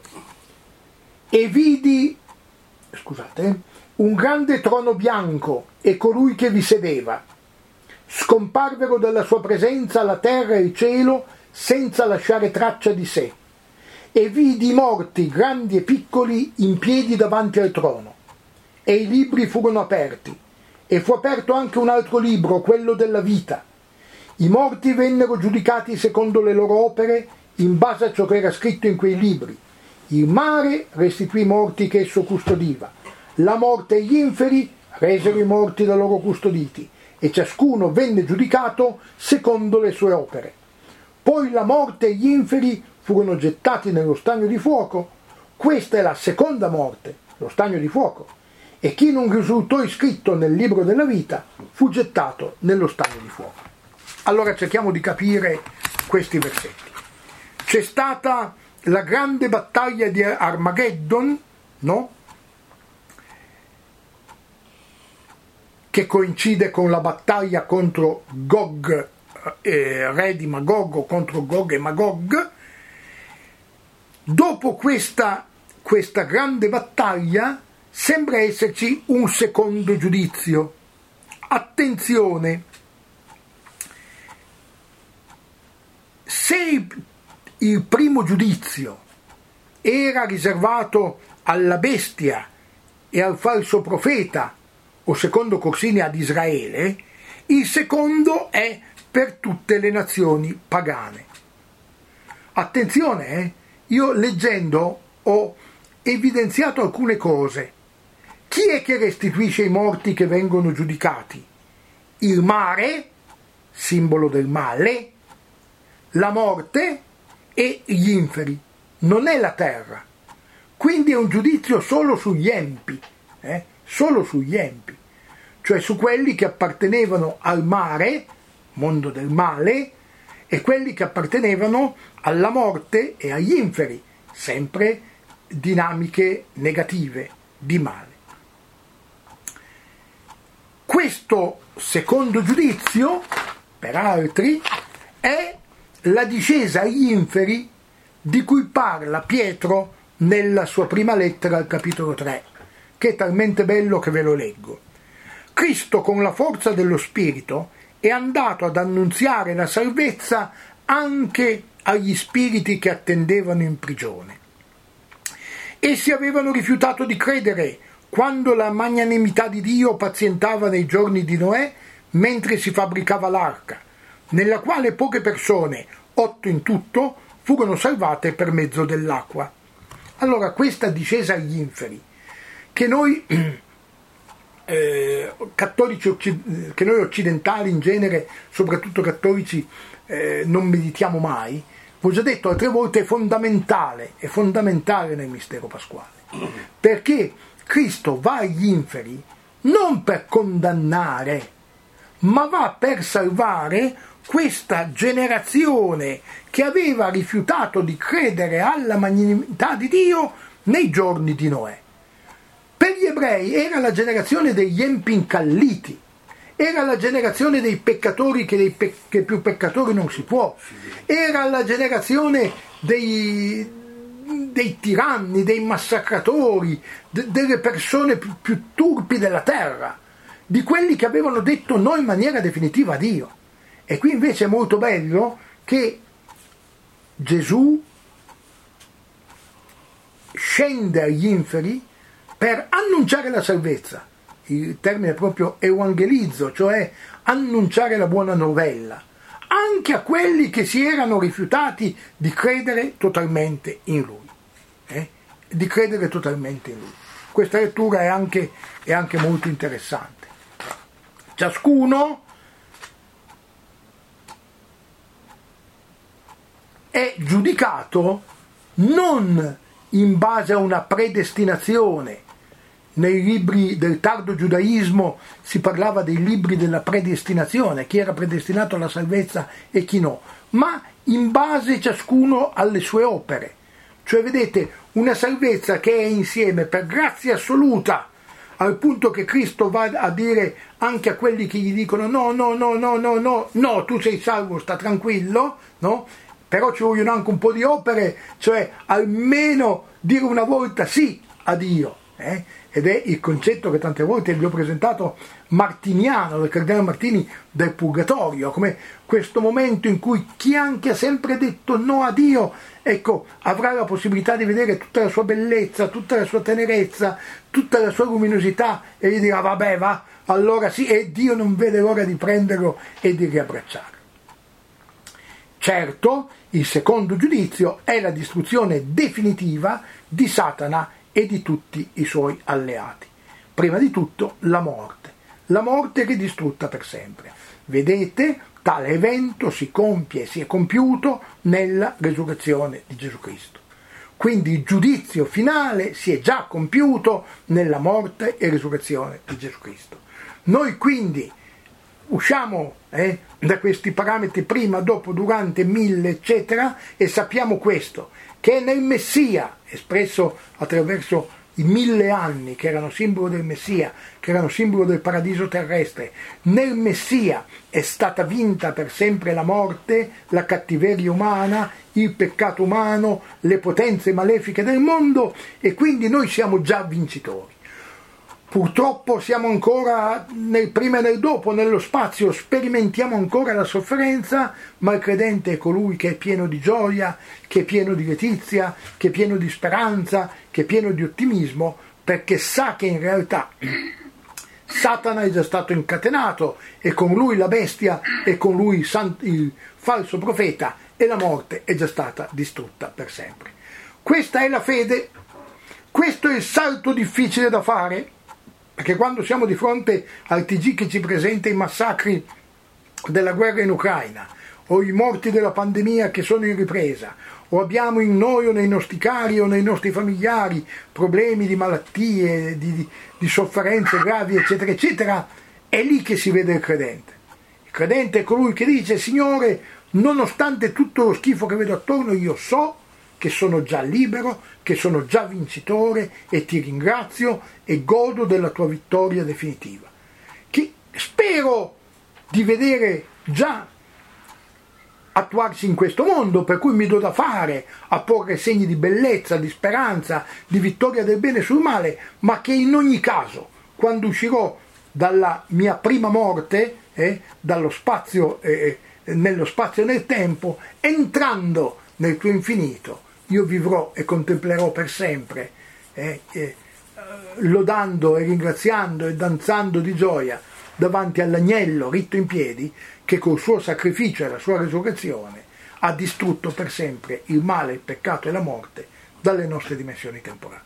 e vidi, scusate, un grande trono bianco e colui che vi sedeva. Scomparvero dalla sua presenza la terra e il cielo senza lasciare traccia di sé. E vidi i morti, grandi e piccoli, in piedi davanti al trono. E i libri furono aperti. E fu aperto anche un altro libro, quello della vita. I morti vennero giudicati secondo le loro opere, in base a ciò che era scritto in quei libri. Il mare restituì i morti che esso custodiva. La morte e gli inferi resero i morti da loro custoditi, e ciascuno venne giudicato secondo le sue opere. Poi la morte e gli inferi furono gettati nello stagno di fuoco. Questa è la seconda morte, lo stagno di fuoco. E chi non risultò iscritto nel libro della vita fu gettato nello stagno di fuoco. Allora cerchiamo di capire questi versetti. C'è stata la grande battaglia di Armageddon, no? che coincide con la battaglia contro Gog, eh, re di Magog, contro Gog e Magog. Dopo questa, questa grande battaglia sembra esserci un secondo giudizio. Attenzione, se il primo giudizio era riservato alla bestia e al falso profeta, o secondo Corsini ad Israele, il secondo è per tutte le nazioni pagane. Attenzione, eh? Io leggendo ho evidenziato alcune cose. Chi è che restituisce i morti che vengono giudicati? Il mare, simbolo del male, la morte e gli inferi. Non è la terra. Quindi è un giudizio solo sugli empi, eh? Solo sugli empi, cioè su quelli che appartenevano al mare, mondo del male, e quelli che appartenevano alla morte e agli inferi, sempre dinamiche negative di male. Questo secondo giudizio, per altri, è la discesa agli inferi di cui parla Pietro nella sua prima lettera al capitolo tre, che è talmente bello che ve lo leggo. Cristo, con la forza dello Spirito, è andato ad annunziare la salvezza anche agli spiriti che attendevano in prigione. Essi avevano rifiutato di credere quando la magnanimità di Dio pazientava nei giorni di Noè mentre si fabbricava l'arca, nella quale poche persone, otto in tutto, furono salvate per mezzo dell'acqua. Allora questa discesa agli inferi, che noi eh, cattolici, che noi occidentali in genere, soprattutto cattolici, eh, non meditiamo mai, vi ho già detto altre volte, è fondamentale, è fondamentale nel mistero pasquale, perché Cristo va agli inferi non per condannare, ma va per salvare questa generazione che aveva rifiutato di credere alla magnanimità di Dio nei giorni di Noè. Per gli ebrei era la generazione degli empi incalliti, era la generazione dei peccatori che, dei pe- che più peccatori non si può, era la generazione dei, dei tiranni, dei massacratori, de- delle persone più, più turpi della terra, di quelli che avevano detto no in maniera definitiva a Dio. E qui invece è molto bello che Gesù scende agli inferi per annunciare la salvezza. Il termine è proprio evangelizzo, cioè annunciare la buona novella, anche a quelli che si erano rifiutati di credere totalmente in Lui. Eh? Di credere totalmente in Lui. Questa lettura è anche, è anche molto interessante. Ciascuno è giudicato non in base a una predestinazione. Nei libri del tardo giudaismo si parlava dei libri della predestinazione, chi era predestinato alla salvezza e chi no, ma in base ciascuno alle sue opere. Cioè vedete, una salvezza che è insieme per grazia assoluta, al punto che Cristo va a dire anche a quelli che gli dicono no, no, no, no, no, no, no, tu sei salvo, sta tranquillo, no? Però ci vogliono anche un po' di opere, cioè almeno dire una volta sì a Dio, eh? Ed è il concetto che tante volte vi ho presentato martiniano, del cardinale Martini, del purgatorio, come questo momento in cui chi anche ha sempre detto no a Dio, ecco, avrà la possibilità di vedere tutta la sua bellezza, tutta la sua tenerezza, tutta la sua luminosità, e gli dirà vabbè va, allora sì, e Dio non vede l'ora di prenderlo e di riabbracciare. Certo, il secondo giudizio è la distruzione definitiva di Satana e di tutti i suoi alleati. Prima di tutto la morte, la morte che è distrutta per sempre. Vedete, tale evento si compie e si è compiuto nella resurrezione di Gesù Cristo. Quindi il giudizio finale si è già compiuto nella morte e resurrezione di Gesù Cristo. Noi quindi usciamo eh, da questi parametri prima, dopo, durante, mille, eccetera, e sappiamo questo, che nel Messia, espresso attraverso i mille anni che erano simbolo del Messia, che erano simbolo del paradiso terrestre. Nel Messia è stata vinta per sempre la morte, la cattiveria umana, il peccato umano, le potenze malefiche del mondo, e quindi noi siamo già vincitori. Purtroppo siamo ancora nel prima e nel dopo, nello spazio, sperimentiamo ancora la sofferenza, ma il credente è colui che è pieno di gioia, che è pieno di letizia, che è pieno di speranza, che è pieno di ottimismo, perché sa che in realtà Satana è già stato incatenato, e con lui la bestia, e con lui il falso profeta, e la morte è già stata distrutta per sempre. Questa è la fede, questo è il salto difficile da fare, perché quando siamo di fronte al T G che ci presenta i massacri della guerra in Ucraina, o i morti della pandemia che sono in ripresa, o abbiamo in noi o nei nostri cari o nei nostri familiari problemi di malattie, di, di, di sofferenze gravi, eccetera, eccetera, è lì che si vede il credente. Il credente è colui che dice: Signore, nonostante tutto lo schifo che vedo attorno, io so che sono già libero, che sono già vincitore, e ti ringrazio e godo della tua vittoria definitiva. Che spero di vedere già attuarsi in questo mondo, per cui mi do da fare a porre segni di bellezza, di speranza, di vittoria del bene sul male, ma che in ogni caso, quando uscirò dalla mia prima morte, eh, dallo spazio, eh, nello spazio e nel tempo, entrando nel tuo infinito, io vivrò e contemplerò per sempre, eh, eh, lodando e ringraziando e danzando di gioia davanti all'agnello ritto in piedi, che col suo sacrificio e la sua resurrezione ha distrutto per sempre il male, il peccato e la morte dalle nostre dimensioni temporali.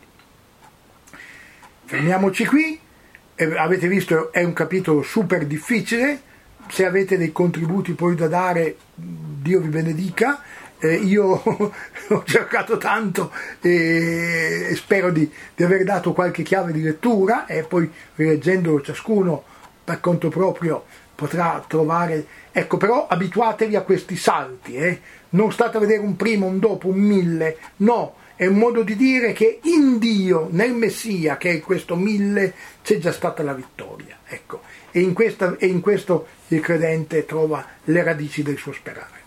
Fermiamoci qui. Eh, avete visto, è un capitolo super difficile. Se avete dei contributi poi da dare, Dio vi benedica. Eh, io ho cercato tanto e spero di, di aver dato qualche chiave di lettura, e poi rileggendolo ciascuno per conto proprio potrà trovare. Ecco, però abituatevi a questi salti, eh? Non state a vedere un prima, un dopo, un mille, no, è un modo di dire che in Dio, nel Messia, che è questo mille, c'è già stata la vittoria, ecco, e in, questa, e in questo il credente trova le radici del suo sperare.